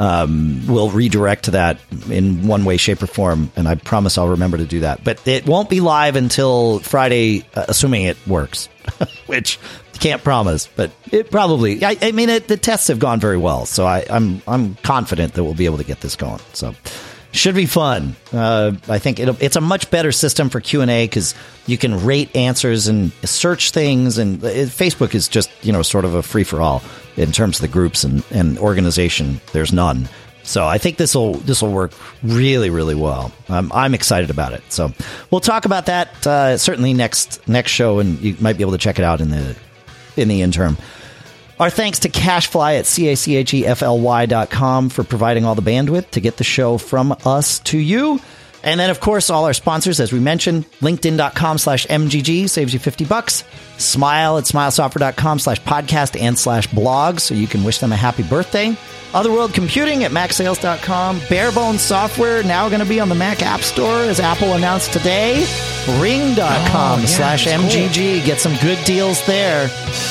Um, we'll redirect to that in one way, shape, or form, and I promise I'll remember to do that. But it won't be live until Friday, uh, assuming it works, which can't promise, but it probably. I, I mean, it, the tests have gone very well, so I, I'm I'm confident that we'll be able to get this going. So. Should be fun. Uh, I think it'll, it's a much better system for Q and A because you can rate answers and search things. And it, Facebook is just, you know, sort of a free-for-all in terms of the groups and, and organization. There's none. So I think this will this will work really, really well. Um, I'm excited about it. So we'll talk about that uh, certainly next next show, and you might be able to check it out in the in the interim. Our thanks to CacheFly at C A C H E F L Y dot com for providing all the bandwidth to get the show from us to you. And then, of course, all our sponsors, as we mentioned, linkedin dot com slash M G G saves you fifty bucks. Smile at smile software dot com slash podcast and slash blog, so you can wish them a happy birthday. Otherworld Computing at mac sales dot com. Barebones Software, now going to be on the Mac App Store, as Apple announced today. ring dot com oh, yeah, slash M G G. Cool. Get some good deals there.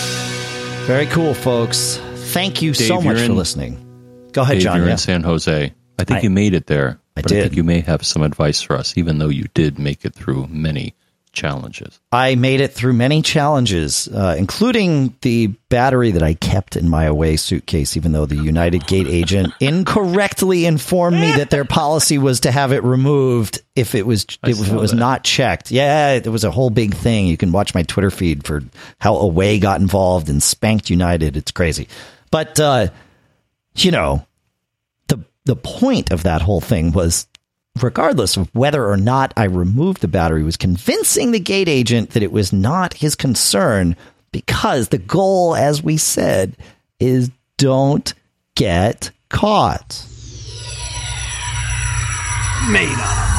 Very cool, folks. Thank you Dave, so much in, for listening. Go ahead, Dave, John. You're yeah. in San Jose. I think I, you made it there. I but did. I think you may have some advice for us, even though you did make it through many challenges. I made it through many challenges, uh, including the battery that I kept in my away suitcase, even though the United Gate agent incorrectly informed me that their policy was to have it removed if it was if it was that. not checked. Yeah, it was a whole big thing. You can watch my Twitter feed for how Away got involved and spanked United. It's crazy. But, uh, you know, the the point of that whole thing was, regardless of whether or not I removed the battery, was convincing the gate agent that it was not his concern, because the goal, as we said, is don't get caught. Made on